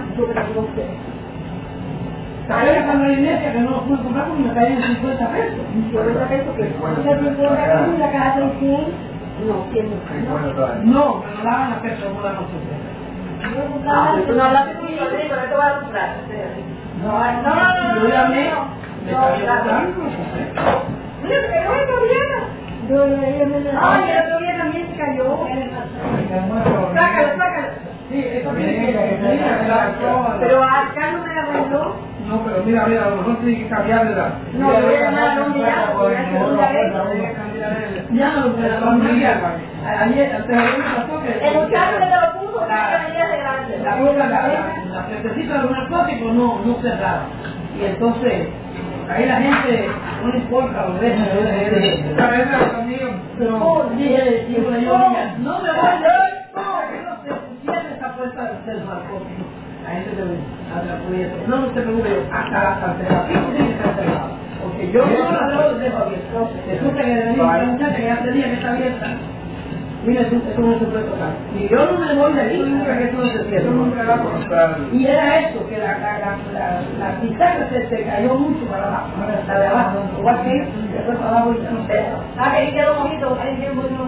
¿Sabes cuando la iglesia que no lo pude comprar porque me caían cincuenta pesos? cincuenta pesos que Yo cincuenta kilos y la caja son cien. no, cien no. No, me lo daban a pesos, no la no sé. Yo Ah, compraba. pero tú no hablaste con mi padre, pero no te voy a comprar. No, no, no, no, yo llamé, no, me no, salió claro. caro, no sé. Mira, se cayó esta vieja. Yo ella me la. Ay, el otro día también se cayó. Sácalo, sácalo. Sí, eso tiene que ser. Pero acá no me la vendó. No, pero mira, mira, a lo mejor tiene que cambiarle la... No, yo voy a llamar a Londe ya, porque ya es segunda vez. Ya, lo que la familia, ayer, antes de ayer me pasó que... El muchacho que te lo puso, tiene que venir de grande. La cosa, la, la, la frentecita de los narcóticos no, no cerraba. Y entonces, ahí la gente, no le importa, lo deja, lo deja. A veces los amigos, pero dije, digo, yo, no me voy, no, que no se pusiera esa puerta de los narcóticos. La gente te atrapuye. No, no te preocupes, hasta la cartera, fijo tiene que estar cerrada. Porque yo no la debo dejo abierta. Resulta que venía una muchacha que hace días que está abierta. Mira, eso no se puede tocar. Y yo no me voy de ahí, nunca que eso no se cierra. Y era eso, que la, la, la, la, la pizarra se, se cayó mucho para abajo, para de abajo, igual que eso, y después para abajo y ya no se. Ah, que ahí quedó bonito, ahí quedó bonito.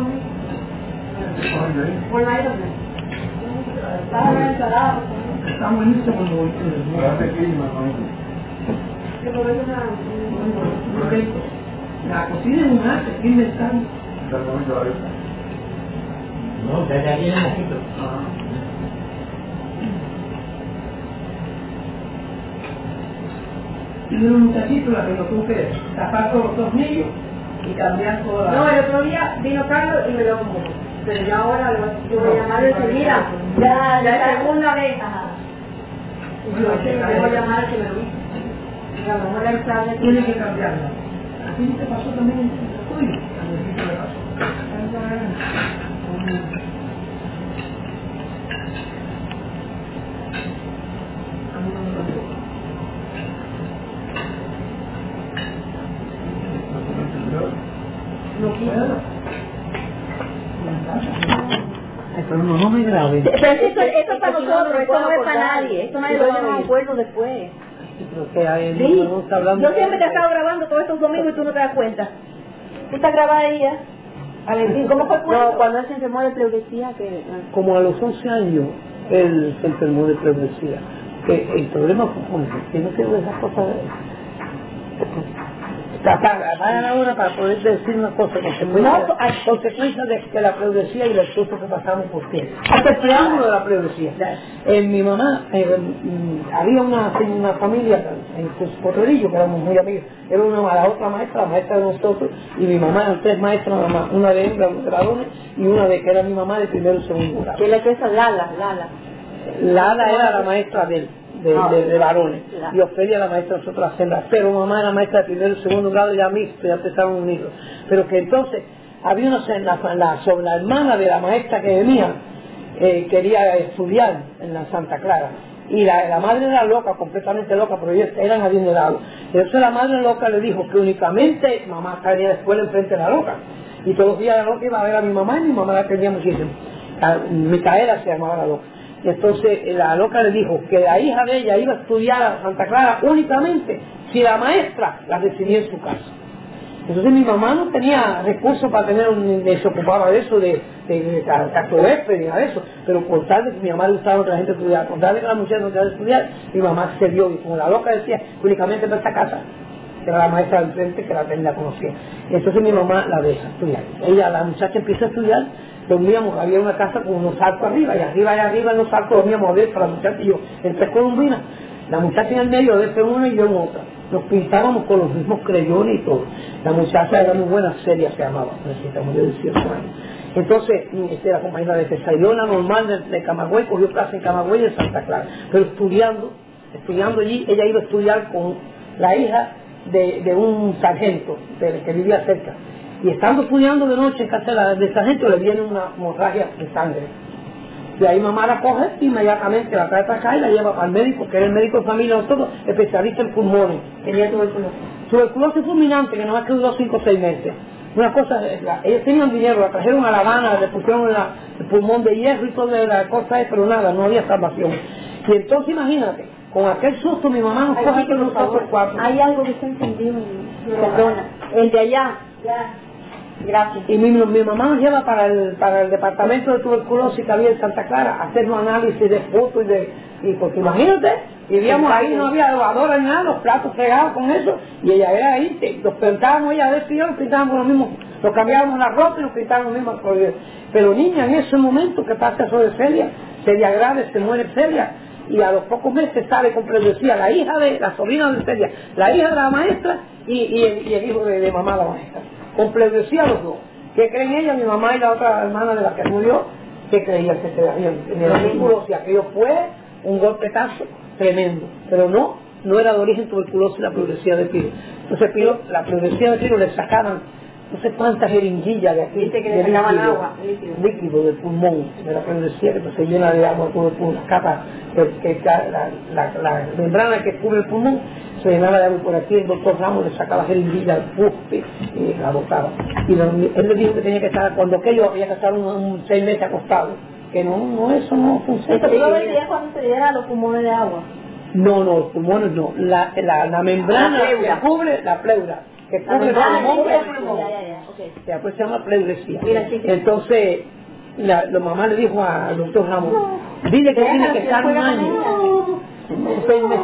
Bueno, ahí lo ves. Estaba una ensalada. Está buenísimo cuando voy con el Hace clima, ¿no? Que por eso una... la cocina es un arte, ¿qué inventando? Está comiendo ahorita. No, ya ya viene un poquito. Y un muchachito la que lo tuvo que tapar todos los tornillos y cambiar toda la... No, el otro día vino Carlos y me lo compró. Pero ya ahora lo, yo voy a llamar enseguida. Ya, ya la segunda vez. Ajá. Y yo sé que le voy a llamar a que me lo hizo. Y a lo mejor él sabe que... Tiene que cambiarla. Así te pasó también en el tuyo. A mi hijito le pasó. No quiero. Pero no, no me grave. Pero esto, esto es para nosotros, esto no es para nadie, esto nadie lo va a acuerdo después. Sí, no está hablando. Yo siempre te he estado grabando todos estos domingos y tú no te das cuenta. Tú estás grabada ahí ya. Valentín, ¿cómo fue el cuento? No, cuando él se enfermó de pleuresía, que... Como a los once años, él se enfermó de pleuresía. Que el problema fue que no quiero esas cosas... Vayan ahora para poder decir una cosa, consecuencia, consecuencia de, de la pleuresía y el esfuerzo que pasamos por tiempo. Hasta el preámbulo de la pleuresía. En mi mamá, eh, había una, una familia en Potrerillo, que éramos muy amigos. Era una, la otra maestra, la maestra de nosotros, y mi mamá, eran tres maestras, una de hembra, una de varones, y una de que era mi mamá de primero y segundo grado. ¿Qué es la que es Lala? Lala. Lala era la maestra de él. De, ah, de, de varones, la. y Ofelia la maestra de nosotros las hembras, pero mamá era maestra de primero y segundo grado, ya mixto, ya empezaron unidos, pero que entonces había una la, la, sobre la hermana de la maestra que venía, eh, quería estudiar en la Santa Clara, y la, la madre era loca, completamente loca, pero ellos eran adinerados. Entonces la madre loca le dijo que únicamente mamá salía de la escuela enfrente de la loca, y todos los días la loca iba a ver a mi mamá, y mi mamá la quería muchísimo. A, Micaela se llamaba la loca. Y entonces la loca le dijo que la hija de ella iba a estudiar a Santa Clara únicamente si la maestra la recibía en su casa. Entonces mi mamá no tenía recursos para tener un, se ocupaba de eso, de, de, de, de castorespe, ni nada de eso, pero por tal de que mi mamá le gustaba que la gente estudiara, por tal de que la mujer no quería estudiar, mi mamá se dio, y como la loca decía, únicamente para esta casa, que era la maestra del frente que la, la conocía. Y entonces mi mamá la deja estudiar. Ella, la muchacha empieza a estudiar, dormíamos, había una casa con unos arcos arriba, y arriba y arriba en los arcos dormíamos a ver para la muchacha y yo, en tres columbinas, la muchacha en el medio, de este una y yo en otra. Nos pintábamos con los mismos creyones y todo. La muchacha era muy buena, seria se llamaba, necesitamos de dieciocho años. Entonces, este, la compañera de que salió la normal de, de Camagüey, cogió clase en Camagüey y en Santa Clara, pero estudiando, estudiando allí, ella iba a estudiar con la hija de, de un sargento de, que vivía cerca. Y estando estudiando de noche en casa del sargento le viene una hemorragia de sangre. Y ahí mamá la coge y inmediatamente la trae para acá y la lleva para el médico, que era el médico de familia de nosotros, especialista en pulmones. Tenía tuberculosis. Tuberculosis fulminante, que no más que duró cinco o seis meses. Una cosa, la, ellos tenían dinero, la trajeron a La Habana, le pusieron la, el pulmón de hierro y toda la cosa, pero nada, no había salvación. Y entonces imagínate, con aquel susto mi mamá nos coge con nosotros cuatro. Hay algo que está encendido, perdona, el de allá. Ya. Gracias. Y mi, mi mamá nos lleva para el, para el departamento de tuberculosis que había en Santa Clara a hacer un análisis de fotos y de, y pues imagínate, vivíamos ahí, no había lavadora ni nada, los platos fregados con eso, y ella era ahí, te, nos pintábamos ella de frío, nos pintábamos lo mismo, nos cambiábamos la ropa y nos pintábamos lo mismo. Pero niña, en ese momento que pasa eso de Celia, Celia grave, se muere Celia, y a los pocos meses sale con pleuresía la hija de, la sobrina de Celia, la hija de la maestra y, y, el, y el hijo de, de mamá la maestra. Con pleuresía los dos. ¿Qué creen ella, mi mamá y la otra hermana de la que murió? ¿Qué creían que se habían en el tuberculosis? Aquello fue un golpetazo tremendo, pero no, no era de origen tuberculosis la pleuresía de Piro. Entonces Piro, la pleuresía de Piro le sacaban no sé cuántas jeringuillas de aquí, que de le sacaban líquido, agua, líquido. líquido del pulmón, de la pleuresía que se llena de agua todo el pulmón, la capa, que, que la, la, la membrana que cubre el pulmón se llenaba de agua, y por aquí el doctor Ramos le sacaba jeringuilla al fuste y la botaba. Y lo, él le dijo que tenía que estar, cuando aquello había que estar un, un seis meses acostado, que no, no, eso no funciona. Esto iba a ver cuando se diera los pulmones de agua. No, no, los pulmones no, la, la, la membrana la pleura. que cubre la pleura, que cubre el pulmón, que después se llama pleuresía. Entonces, la, la mamá le dijo al doctor Ramos, dile que tiene que estar un año, seis meses.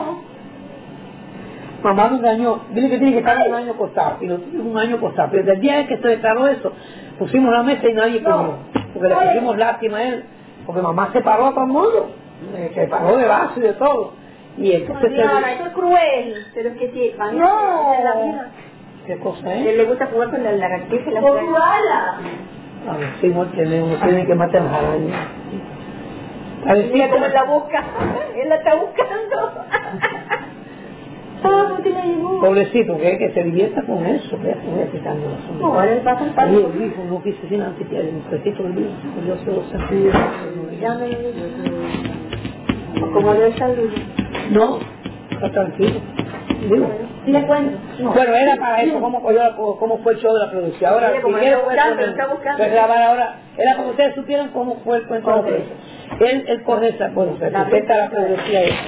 Mamá me engañó, dile que tiene que estar un año acostado, y lo tuve un año acostado. Pero desde el día en que se declaró eso, pusimos la mesa y nadie comió, porque le pusimos lástima a él, porque mamá se paró a todo el mundo, se paró de vaso y de todo. Y entonces no, ahora, eso es cruel, pero es que sí, van no. a la vida. ¿Qué cosa A es? él le gusta jugar con la lagartija y la ¡Con bala! A ver, sí, no tiene, tiene que matar las arañas. A ver, mira cómo la busca, él la está buscando. Ah, no tiene ningún. Pobrecito, que, que se divierta con eso, que voy a quitarle la sombra. No, ahora le pasa el Y padre. el hijo no quise sin antes que un poquito el hijo, yo se lo sentí. Ya me lo digo. Como le está el libro. No, está tranquilo. Digo. ¿Sí le cuento? No. Bueno, era para eso, cómo, cómo, cómo fue el show de la producción. Ahora, Mire, como si está quieren, buscando, pueden- está buscando. pueden grabar ahora, era para que ustedes supieran cómo fue el cuento de la Ok. producción. Él, él corre esa, bueno, representa la producción esa.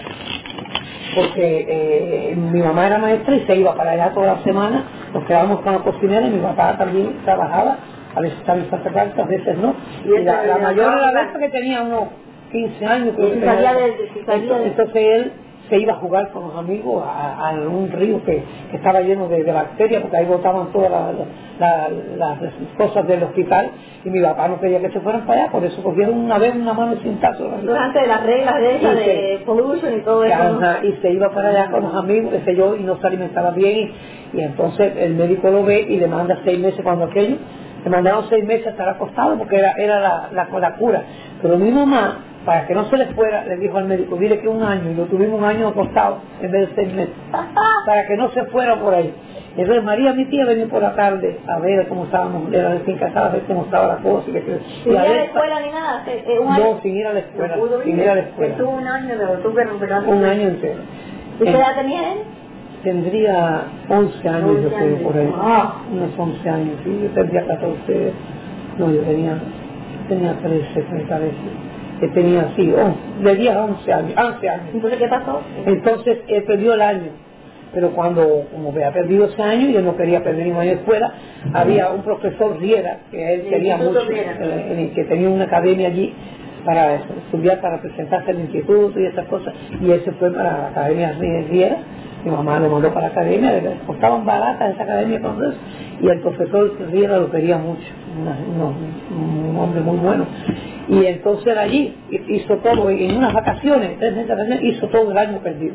Porque eh, mi mamá era maestra y se iba para allá toda la semana, nos quedábamos con la cocinera y mi papá también trabajaba, a veces estaba en Santa Marta, a veces no. Y Y esta la, la de- mayor de- era la vez que tenía unos quince años. creo Y que si salía tenía. de- si salía de- entonces, entonces él se iba a jugar con los amigos a, a un río que, que estaba lleno de, de bacterias, porque ahí botaban todas la, la, la, las cosas del hospital, y mi papá no quería que se fueran para allá, por eso cogieron una vez una mano sin tazo. Entonces, antes de las reglas de esa, Y de se- pollution y todo eso. ¿no? Ajá, y se iba para allá con los amigos, qué sé yo, y no se alimentaba bien, y, y entonces el médico lo ve y le manda seis meses cuando aquello, le mandaron seis meses a estar acostado porque era, era la, la, la cura. Pero mi mamá, para que no se le fuera, le dijo al médico, dile que un año, y lo tuvimos un año acostado en vez de seis meses, para que no se fuera por ahí. Entonces María, mi tía, venía por la tarde a ver cómo estábamos, era recién casada, a ver cómo estaba la cosa. Y que, Sin y ir a a la ver, escuela ni nada. eh, eh, un año. no, sin ir a la escuela, No pudo sin ir. ir a la escuela. Estuvo un año, pero tuvo que recuperar. Un año entero. ¿Y qué Eh, edad tenía él? Tendría once años, yo once creo, años. por ahí. Ah. Unos once años, sí. Yo tendría catorce. No, yo tenía, tenía trece, me parece. Que tenía, sí, oh, de diez a once años. once años. Entonces, ¿qué pasó? Entonces, él perdió el año. Pero cuando, como había perdido ese año, yo no quería perder ningún año de escuela, había un profesor Riera, que él Sí, quería Instituto mucho, Riera. eh, en el que tenía una academia allí para estudiar, para presentarse al instituto y esas cosas, y él se fue para la academia Riera. Mi mamá lo mandó para la academia, le costaban baratas esa academia con eso, y el profesor Riera lo quería mucho, una- una- un hombre muy bueno. Y entonces allí hizo todo, en unas vacaciones, tres meses de vacaciones, hizo todo el año perdido.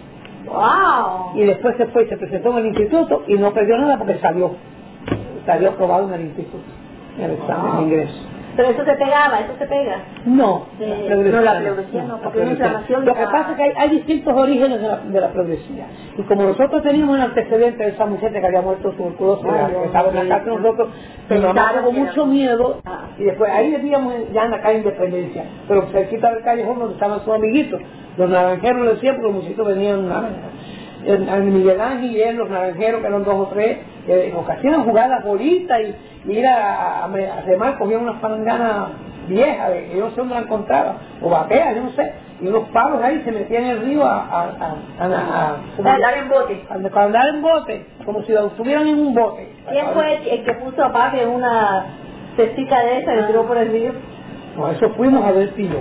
¡Wow! Y después se fue y se presentó en el instituto y no perdió nada porque salió, salió aprobado en el instituto, en el examen de ingreso. Pero eso se pegaba, eso se pega. No, Eh, la progresía no, la no, progresía no, la porque una progresía. inflamación Lo que ya- pasa es que hay, hay distintos orígenes de la, de la progresía. Y como nosotros teníamos un antecedente de esa mujer que había muerto tuberculosa, Ay, que Dios estaba en la mío. casa de nosotros, mi mamá Pensaron tuvo que era- mucho miedo, Ah. y después ahí vivíamos ya en la calle Independencia, pero cerquita del callejón donde estaban sus amiguitos, los naranjeros le decían, porque los muchachitos venían naranjas. En, en Miguel Ángel y él, los naranjeros, que eran dos o tres, eh, en ocasiones jugaban las bolitas y, y ir a, a, a remar, cogían unas palanganas viejas, de- yo no sé dónde la encontraba, o bateas, yo no sé, y unos palos ahí se metían en el río a, a, a, a, a, Como andar en bote. a, a andar en bote, como si lo estuvieran en un bote. ¿Quién fue el, el que puso a papi en una cestita de esa y lo tiró por el río? No, eso fuimos a ver pilón.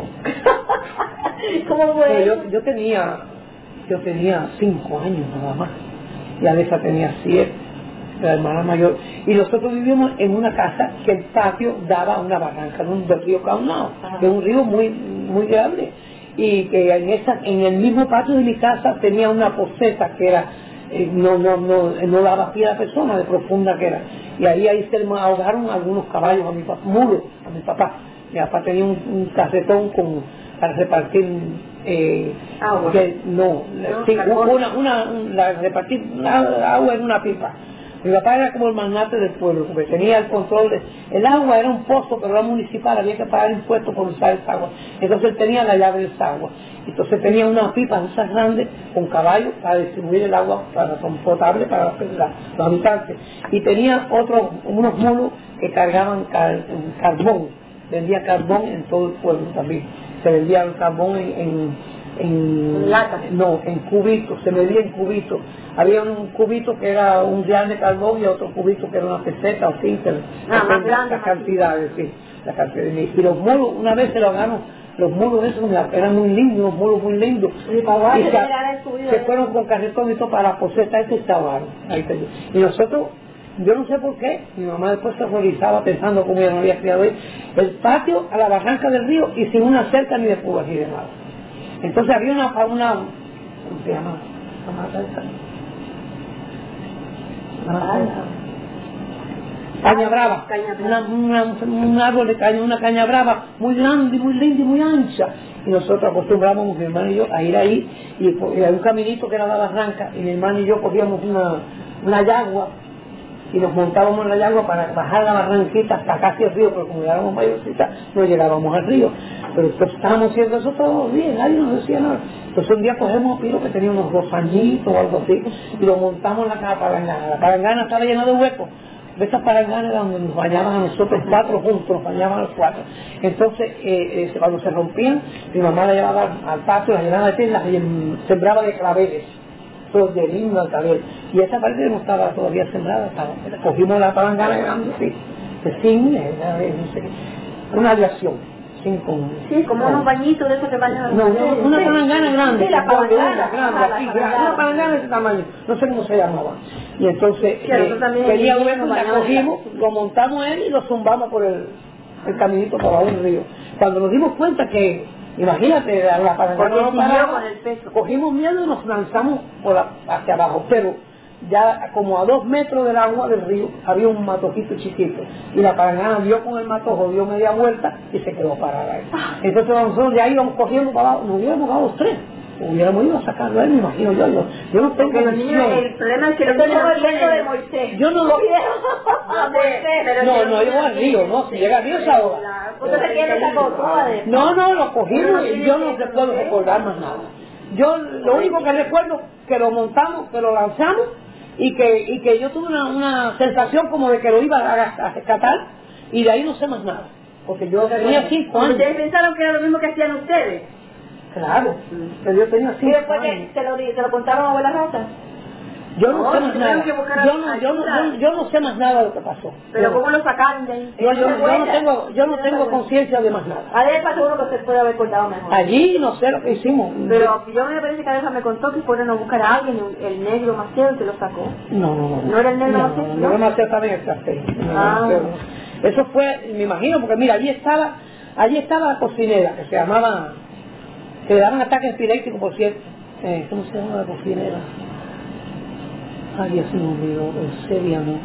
¿Cómo fue Pero eso? yo, yo tenía yo tenía cinco años nada más y Alexa tenía siete, la hermana mayor, y nosotros vivíamos en una casa que el patio daba a una barranca de un del río Caunao, Ajá. que es un río muy muy grande, y que en esa en el mismo patio de mi casa tenía una poseta que era eh, no no no no daba pie a la persona de profunda que era, y ahí ahí se ahogaron algunos caballos a mi papá, mulos a mi papá. Mi papá tenía un, un carretón con para repartir eh, Agua. que no, No, sí, carbón. una, una, la repartir una- agua en una pipa. Mi papá era como el magnate del pueblo, porque tenía el control de, el agua era un pozo, pero era municipal, había que pagar impuestos por usar esa agua. Entonces él tenía la llave de esa agua. Entonces tenía una pipa de esas grandes con caballos para distribuir el agua para son potable para la- la- los habitantes. Y tenía otros, unos mulos que cargaban car- carbón, vendía carbón en todo el pueblo también. Se vendía el carbón en, en, en Lata. no, en cubitos, se medía en cubitos. Había un cubito que era un grande de carbón y otro cubito que era una peseta o cinco. Ah, más grande, las más cantidades, sí, la cantidad. Y los mulos, una vez se lo ganaron, los mulos esos eran muy lindos, unos mulos muy lindos. Y papá Y se se, era el subido se de- fueron con carretón y todo para la poseta esta y se ahogaron. Ahí está. Y nosotros, yo no sé por qué, mi mamá después se horrorizaba pensando cómo ella no había criado ahí, el patio a la barranca del río y sin una cerca ni de púas ni de nada. Entonces había una, una ¿cómo se llama? La mata esa. La mata esa. Caña brava, Caña una, brava. una, un árbol de caña, una caña brava muy grande, muy linda y muy ancha. Y nosotros acostumbramos, mi hermano y yo, a ir ahí, y, y hay un caminito que era la barranca, y mi hermano y yo cogíamos una, una yagua, y nos montábamos en la yagua para bajar la barranquita hasta casi el río, porque como éramos mayorcitas, no llegábamos al río. Pero entonces estábamos haciendo eso todos los días, nadie nos decía nada. Entonces un día cogemos a Piro, que tenía unos dos añitos o algo así, y lo montamos en la palangana. La palangana estaba llena de huecos. De estas paranganas era donde nos bañaban a nosotros cuatro juntos, nos bañaban a los cuatro. Entonces, eh, eh, cuando se rompían, mi mamá la llevaba al, al patio, la llenaba de tierras y sembraba de claveles. Todos de lindo al clavel. Y esa parte no estaba todavía sembrada, estaba. Cogimos la palangana grande, sí, de zinc, era de, no sé qué, una aleación, sin con. Sí, como con, unos bañitos de esos que bañan. No, no, una palangana grande. Sí, la palangana. Grande, Ajá, así, la grande, palangana. una palangana de ese tamaño, no sé cómo se llamaba. Y entonces, Sí, nosotros también eh, quería en bueno, nos la bañamos cogimos, en lo montamos él y lo zumbamos por el, el caminito para un río. Cuando nos dimos cuenta que, imagínate, la, la palangana Porque no siguió paraba, con el peso. cogimos miedo y nos lanzamos por la, hacia abajo, pero ya como a dos metros del agua del río había un matojito chiquito y la palangana dio con el matojo, dio media vuelta y se quedó parada ahí. Entonces nosotros de ahí íbamos cogiendo para abajo, nos hubiéramos dado los tres, hubiéramos ido a sacarlo a él, me imagino yo, yo, yo no tengo Porque los niños, visión. el problema es que los Esto es niños como no el cuento de tienen. Moisés. Yo no lo A Moisés, pero no, que no llego al río, no, si llega al río es ahora. Entonces, ¿quién lo sacó? Tú, Adel. No, no, lo cogimos y yo no recuerdo recordar más nada. Yo lo único que recuerdo que lo montamos, que lo lanzamos y que y que yo tuve una, una sensación como de que lo iba a, a rescatar y de ahí no sé más nada. Porque yo tenía cinco años. ¿Ustedes pensaron que era lo mismo que hacían ustedes? Claro, pero yo tenía Y cinco después años. que te lo, di- te lo contaron a abuela Rosa. Yo no, No, sé más tuvieron nada. que buscar a- Yo no, yo, no, yo, yo no sé más nada de lo que pasó. Pero Yo- ¿cómo lo sacaron de ahí? yo, yo, yo no abuela? tengo, yo no ¿Quién es tengo abuela? conciencia de más nada. Adel está seguro que usted puede haber contado mejor. Allí no sé lo que hicimos. Pero yo me parece que Adeja me contó que fueron a buscar a alguien, el negro Maceo, y se lo sacó. No, no, no. ¿No era el negro no, Maceo? no, ¿No? el negro Maceo estaba en el café. No, Ah. Maceo no. Eso fue, me imagino, porque mira, allí estaba, allí estaba la cocinera, que se llamaba, que le daban ataques epilépticos, por cierto. Eh, ¿Cómo se llama la cocinera? Ay, Dios mío, olvidó, en serio, no.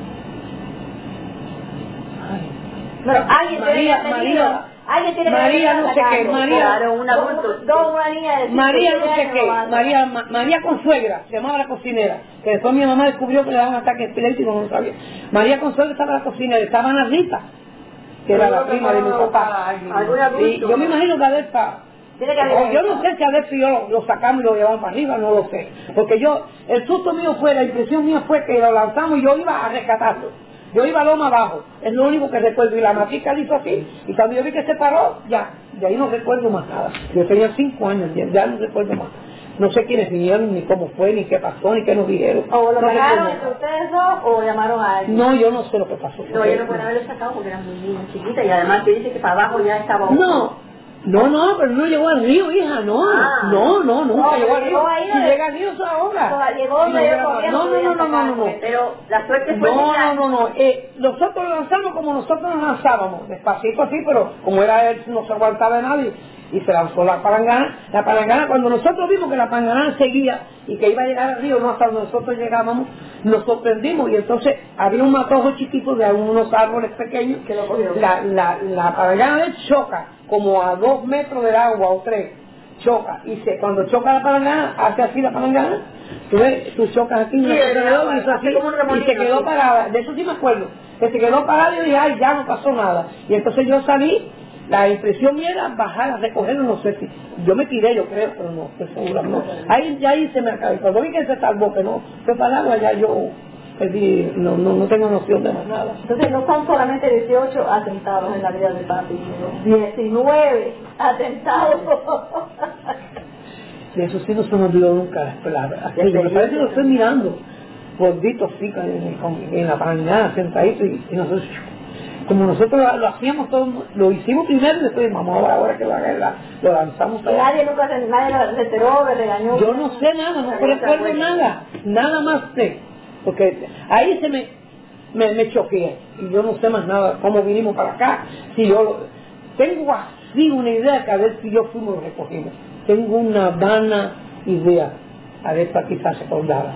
Ay. Bueno, alguien María, tiene que haber María, tenido- alguien tiene que María haber no sé sacado. qué, María- Claro, un adulto. Dos, dos, una niña de cinco, María siete no sé años qué, lo van a María, Ma- María Consuegra, se llamaba la cocinera, que después mi mamá descubrió que le daban ataque epiléptico, no lo sabía. María Consuegra estaba en la cocinera, estaba Ana Rita, que era la prima de mi papá. Algún adulto. Y yo me imagino que Adelfa, Tiene que haber o yo hecho. no sé si Adelfa y yo lo sacamos y lo llevamos para arriba, no lo sé. Porque yo, el susto mío fue, la impresión mía fue que lo lanzamos y yo iba a rescatarlo. Yo iba a loma abajo, es lo único que recuerdo. Y la matica le hizo así, y cuando yo vi que se paró, ya, de ahí no recuerdo más nada. Yo tenía cinco años, ya, ya no recuerdo más. No sé quiénes vinieron, ni cómo fue, ni qué pasó, ni qué nos dijeron. O lo No pagaron recuerdo entre nada. ustedes dos o llamaron a alguien. No, yo no sé lo que pasó. No, ellos no pueden haberlo sacado porque eran muy niñas, chiquitas, y además te dice que para abajo ya estaba... No, no, no, pero no llegó al río, hija, no, Ah. no, no, nunca No, llegó al llegó río. ahí, Si ¿no? llega al río es ahora. O sea, llegó Si medio llega- corriendo, no, no, no, no, no, no, no. Pero la suerte fue No, que no, ya- no, no, eh, nosotros lo lanzamos como nosotros nos lanzábamos, despacito así, pero como era él, no se aguantaba de nadie, y se lanzó la palangana. La palangana, cuando nosotros vimos que la palangana seguía y que iba a llegar al río, no hasta donde nosotros llegábamos, nos sorprendimos, y entonces había un matojo chiquito de algunos árboles pequeños, Que lo cogió. la, la, la palangana de él choca como a dos metros del agua o tres, choca, y se, cuando choca la palangana, hace así la palangana, tú ves, tú chocas aquí, Sí, y el agua, hizo así, hace como un remolino, y se quedó sí. parada, de eso sí me acuerdo, que se quedó parada y yo dije, ay, ya no pasó nada, y entonces yo salí, la impresión mía era bajar a recogerlo, no sé si, yo me tiré, yo creo, pero no, estoy segura, no, ahí, ya ahí se me acabó, cuando vi que se salvó, que no, fue para el agua, ya yo perdí, no, no, no tengo noción de más nada. Entonces no son solamente dieciocho atentados en la vida de papi, sino diecinueve atentados. De eso sí no se me olvidó nunca, la, aquello, me parece que lo estoy mirando, gordito así, en, en la palangana, sentadito, y, y nosotros, como nosotros lo, lo hacíamos todo, lo hicimos primero y después, vamos ahora, ahora que lo haga, la- lo lanzamos Y allá. nadie nunca se, nadie se enteró, me regañó. Yo no sé nada, no recuerdo nada, nada más sé, porque ahí se me, me, me choqué, y yo no sé más nada, cómo vinimos para acá, si yo, lo- tengo así una idea que a ver si yo fuimos y lo recogimos, tengo una vana idea, a ver para quizás se acordara,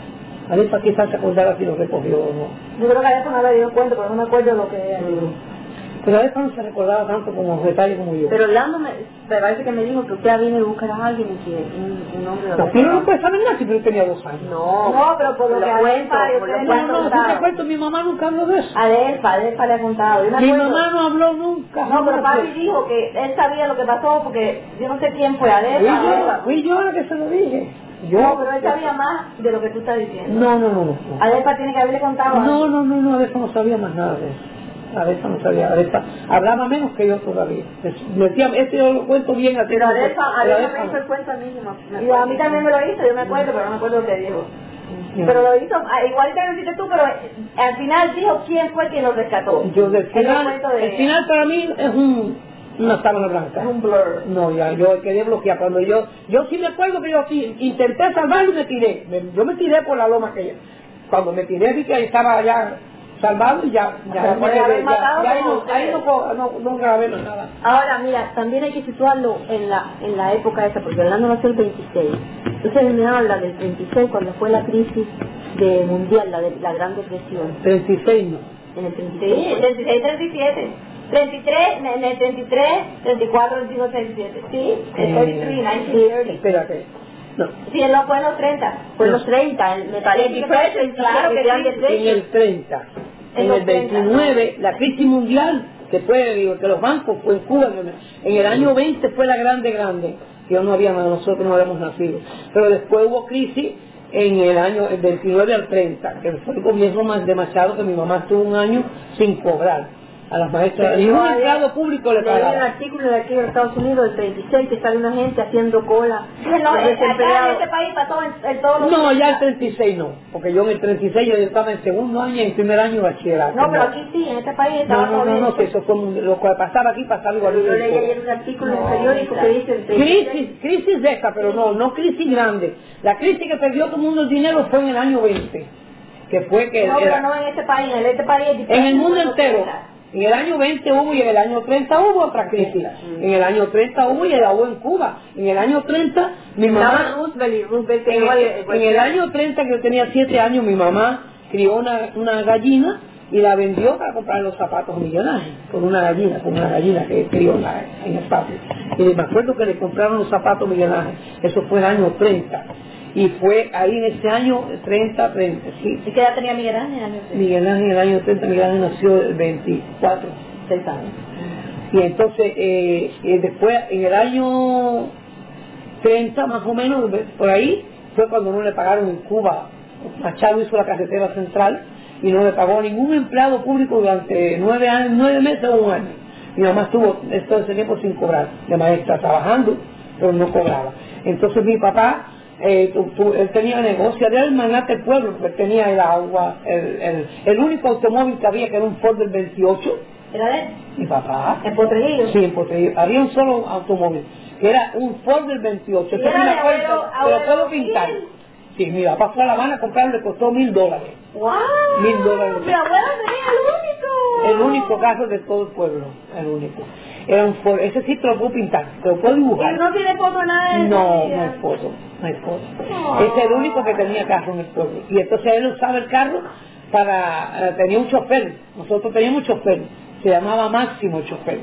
Arepa quizás se acordara si lo recogió o no. Yo creo que a eso no le dio cuenta, pero no me acuerdo lo que era. Pero Arepa no se recordaba tanto como detalle como yo. Pero Orlando me, me parece que me dijo que usted viene y buscar a alguien y que un, un hombre... No, pero no puede saber nada si yo tenía dos años. No, no, pero por lo que Adelfa, por lo que No, no, no, te cuento, mi mamá nunca habló de eso. Adelfa, Adelfa le ha contado. Yo me Mi acuerdo, mamá no habló nunca. no, pero papi dijo que él sabía lo que pasó porque yo no sé quién fue, Fui Adelfa. yo, Adelfa. fui yo la que se lo dije. Yo. No, pero él sabía más de lo que tú estás diciendo. No, no, no, no. Adelfa tiene que haberle contado. No, no, no, no, Adelfa no sabía más nada de eso. Adelfa no sabía, Adelfa hablaba menos que yo todavía. Decía, este yo lo cuento bien a ti. Pero Adelfa, Adelfa me hizo el cuento a mí. No, y a mí también me lo hizo, yo me acuerdo, pero no me acuerdo lo que dijo. Pero lo hizo, igual que lo hiciste tú, pero al final dijo quién fue quien lo rescató. Yo del final, de... el final para mí es un, una sábana blanca. Es un blur. No, ya, yo quería bloquear. Cuando yo, yo sí me acuerdo que yo sí intenté salvarlo y me tiré. Me, yo me tiré por la loma aquella. Cuando me tiré vi que estaba ya salvado y ya, ya, ya, ya, ya, ya ahí no, ahí no, no, no grabé nada. Ahora, mira, también hay que situarlo en la en la época esa, porque Orlando nació el veintiséis. Entonces me habla del treinta y seis, cuando fue la crisis de mundial, la, de, la Gran Depresión. treinta y seis no. En el treinta y seis. Sí, treinta y seis, treinta y siete. treinta y tres, en el treinta y tres, treinta y cuatro, treinta y cinco, treinta y siete. Sí, el treinta y tres, mil novecientos treinta. Espérate. No. Sí, él no fue en los treinta. Fue en los treinta, me parece que fue el claro que sí. En el treinta. En el veintinueve, la crisis mundial, que fue, digo, que los bancos, fue en Cuba, en el año veinte fue la grande, grande, que yo no había, nosotros no habíamos nacido. Pero después hubo crisis en el año el veintinueve al treinta, que fue el gobierno más demasiado, que mi mamá estuvo un año sin cobrar a las maestras. Ni un empleado público le pagaba. Leí un artículo de aquí en Estados Unidos, del treinta y seis, que sale una gente haciendo cola. No, acá en este país pasó en, en todos los... No, ya el treinta y seis no, porque yo en el treinta y seis yo estaba en segundo año y en primer año de bachillerato. No, pero aquí sí, en este país estaba No, no, no, no, que eso fue lo que pasaba aquí, pasaba igual. Yo leí ayer un artículo en el periódico que dice... el Crisis, crisis de esta, pero no, no crisis grande. La crisis que perdió todo el mundo el dinero fue en el año veinte, que fue que... No, pero no en este país, en este país es diferente. En el mundo entero. En el año veinte hubo y en el año treinta hubo otra crisis. En el año treinta hubo y la hubo en Cuba. En el año treinta, mi mamá... Roosevelt, Roosevelt en, el, en el año treinta, que yo tenía siete años, mi mamá crió una, una gallina y la vendió para comprar los zapatos millonarios. Con una gallina, con una gallina que crió en, la, en el patio. Y me acuerdo que le compraron los zapatos millonarios. Eso fue el año treinta. Y fue ahí en ese año treinta, treinta, sí. ¿Y qué edad tenía Miguel Ángel en el año treinta? Miguel Ángel en el año treinta, Miguel Ángel nació el veinticuatro, seis años. Y entonces, eh, eh, después, en el año treinta, más o menos, por ahí, fue cuando no le pagaron en Cuba. Machado hizo la carretera central y no le pagó a ningún empleado público durante nueve años, nueve meses o un año. Mi mamá estuvo todo ese tiempo sin cobrar, de maestra trabajando, pero no cobraba. Entonces mi papá... Eh, tu, tu, él tenía negocio, era el magnate del pueblo, porque tenía el agua, el, el, el único automóvil que había, que era un Ford del veintiocho. ¿Era de él? Mi papá. ¿En Potrerillo? Sí, en Potrerillo. Había un solo automóvil, que era un Ford del veintiocho. ¿Y era de abuelo, te lo puedo pintar. Sí, mi papá fue a La Habana a comprarlo, le costó mil dólares. ¡Wow! Mil dólares. Mi abuela tenía el único. El único carro de todo el pueblo, el único. Era un Ford, ese sí te lo puedo pintar, te lo puedo dibujar. ¿Y no tiene foto nada de eso? No, no hay foto, no hay foto. Oh. Es el único que tenía carro en el pueblo. Y entonces él usaba el carro para, uh, tenía un chofer, nosotros teníamos un chofer, se llamaba Máximo el chofer.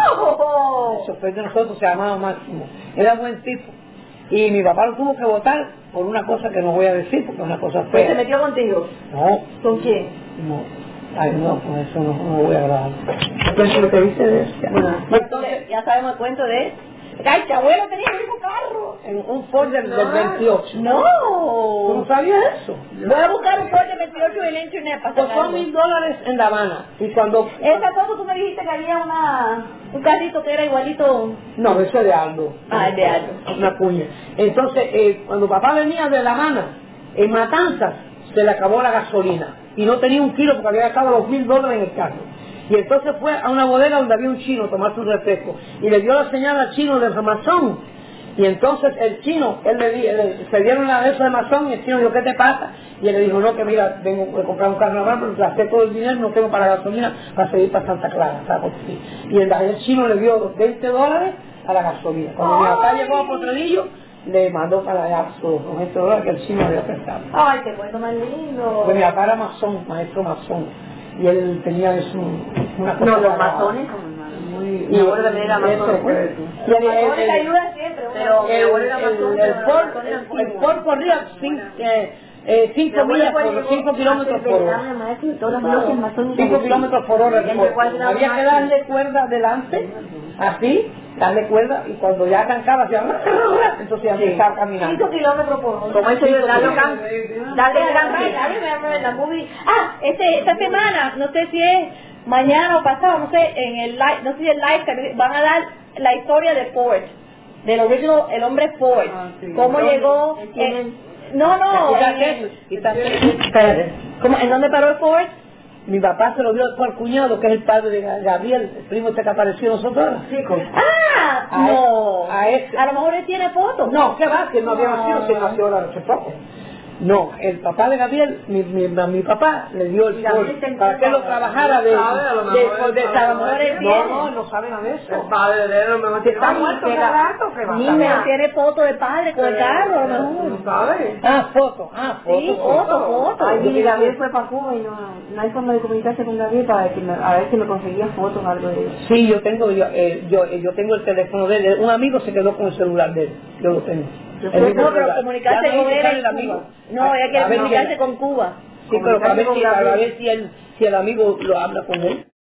Oh. El chofer de nosotros se llamaba Máximo, era buen tipo. Y mi papá lo tuvo que votar por una cosa que no voy a decir, porque es una cosa fea. ¿Se metió contigo? No. ¿Con quién? No. Ay, no, con eso no, no voy a hablar. Entonces lo que dice de eso. Bueno, entonces, ya sabemos el cuento de él. ¡Ay, que abuelo tenía el mismo carro! En un Ford del, del veintiocho. ¡No! ¿Tú no sabías eso? Voy a buscar un Ford del veintiocho en el internet para sacarlo. Costó mil dólares en La Habana. Y cuando... Esa cosa tú me dijiste que había una... un carrito que era igualito... No, eso es de Aldo. Ah, es de Aldo. Una cuña. Entonces, eh, cuando papá venía de La Habana, en Matanzas, se le acabó la gasolina. Y no tenía un kilo porque había gastado los mil dólares en el carro. Y entonces fue a una bodega donde había un chino a tomarse un refresco. Y le dio la señal al chino de Amazon. Y entonces el chino, él le, le se dieron la de eso de Amazon y el chino dijo, ¿qué te pasa? Y él le dijo, no, que mira, vengo a comprar un carro normal, pero gasté todo el dinero, no tengo para la gasolina para seguir para Santa Clara. ¿Sabes? Y el, el chino le dio veinte dólares a la gasolina. Cuando mi papá llegó a Potrerillo, le mandó para allá sus novecientos dólares que el chino había prestado. Ay, qué bueno, más lindo. Pues mi papá era masón, maestro masón, y él tenía eso, una cosa No, los para- masones, muy, mi abuelo también era masón. eso, pues, Y los el- masones el- le ayudan siempre, pero mi el, abuelo era masón, el, pero el los Ford, masones eran el, el tímidos. Ford corría cinco, eh, eh, cinco millas por cinco kilómetros por hora. cinco kilómetros por hora. el Ford. Había que darle cuerda adelante, así, darle cuerda, y cuando ya arrancaba, hacía, entonces ya empezaba a caminar. cinco kilómetros por hora. Como eso yo, dale can- Dale can- la movie. Ah, este, esta semana, no sé si es mañana o pasado, no sé, en el live, no sé si el live van a dar la historia de Ford, del original, el hombre Ford, cómo llegó, eh, no, no, en el- Espérate. ¿cómo- ¿en dónde paró el Ford? Mi papá se lo dio al cuñado, que es el padre de Gabriel, el primo este que apareció nosotros ahora. Sí, con... Ah, A no, este- a este. a lo mejor él tiene fotos. No, ¿qué va? Que no había nacido, se nació ahora hace poco. No, el papá de Gabriel, mi, mi, mi papá le dio el Ford para que lo trabajara de, de, de, de, de a lo mejor él tiene. No, no, no sabe nada de eso. El padre de él no me va a Está muerto hace rato, que va a Niña, saber. tiene fotos de padre con el carro, a lo mejor. ¿No sabe? Ah, foto, ah, foto. Sí, fotos, fotos. Ay, mire, Gabriel fue para Cuba y no, no hay forma de comunicarse con Gabriel para que me, a ver si me conseguía fotos o algo de eso. Sí, yo tengo, yo, eh, yo, eh, yo tengo el teléfono de él. Un amigo se quedó con el celular de él. Yo lo tengo. Yo El sé, mismo No, pero celular. comunicarse Ya no con él buscar en el amigo. Cuba. No, ella A quiere ver si comunicarse él- con Cuba. Sí, pero para ver, Comunicarse si, con para Gabriel. ver si, él, si el amigo lo habla con él.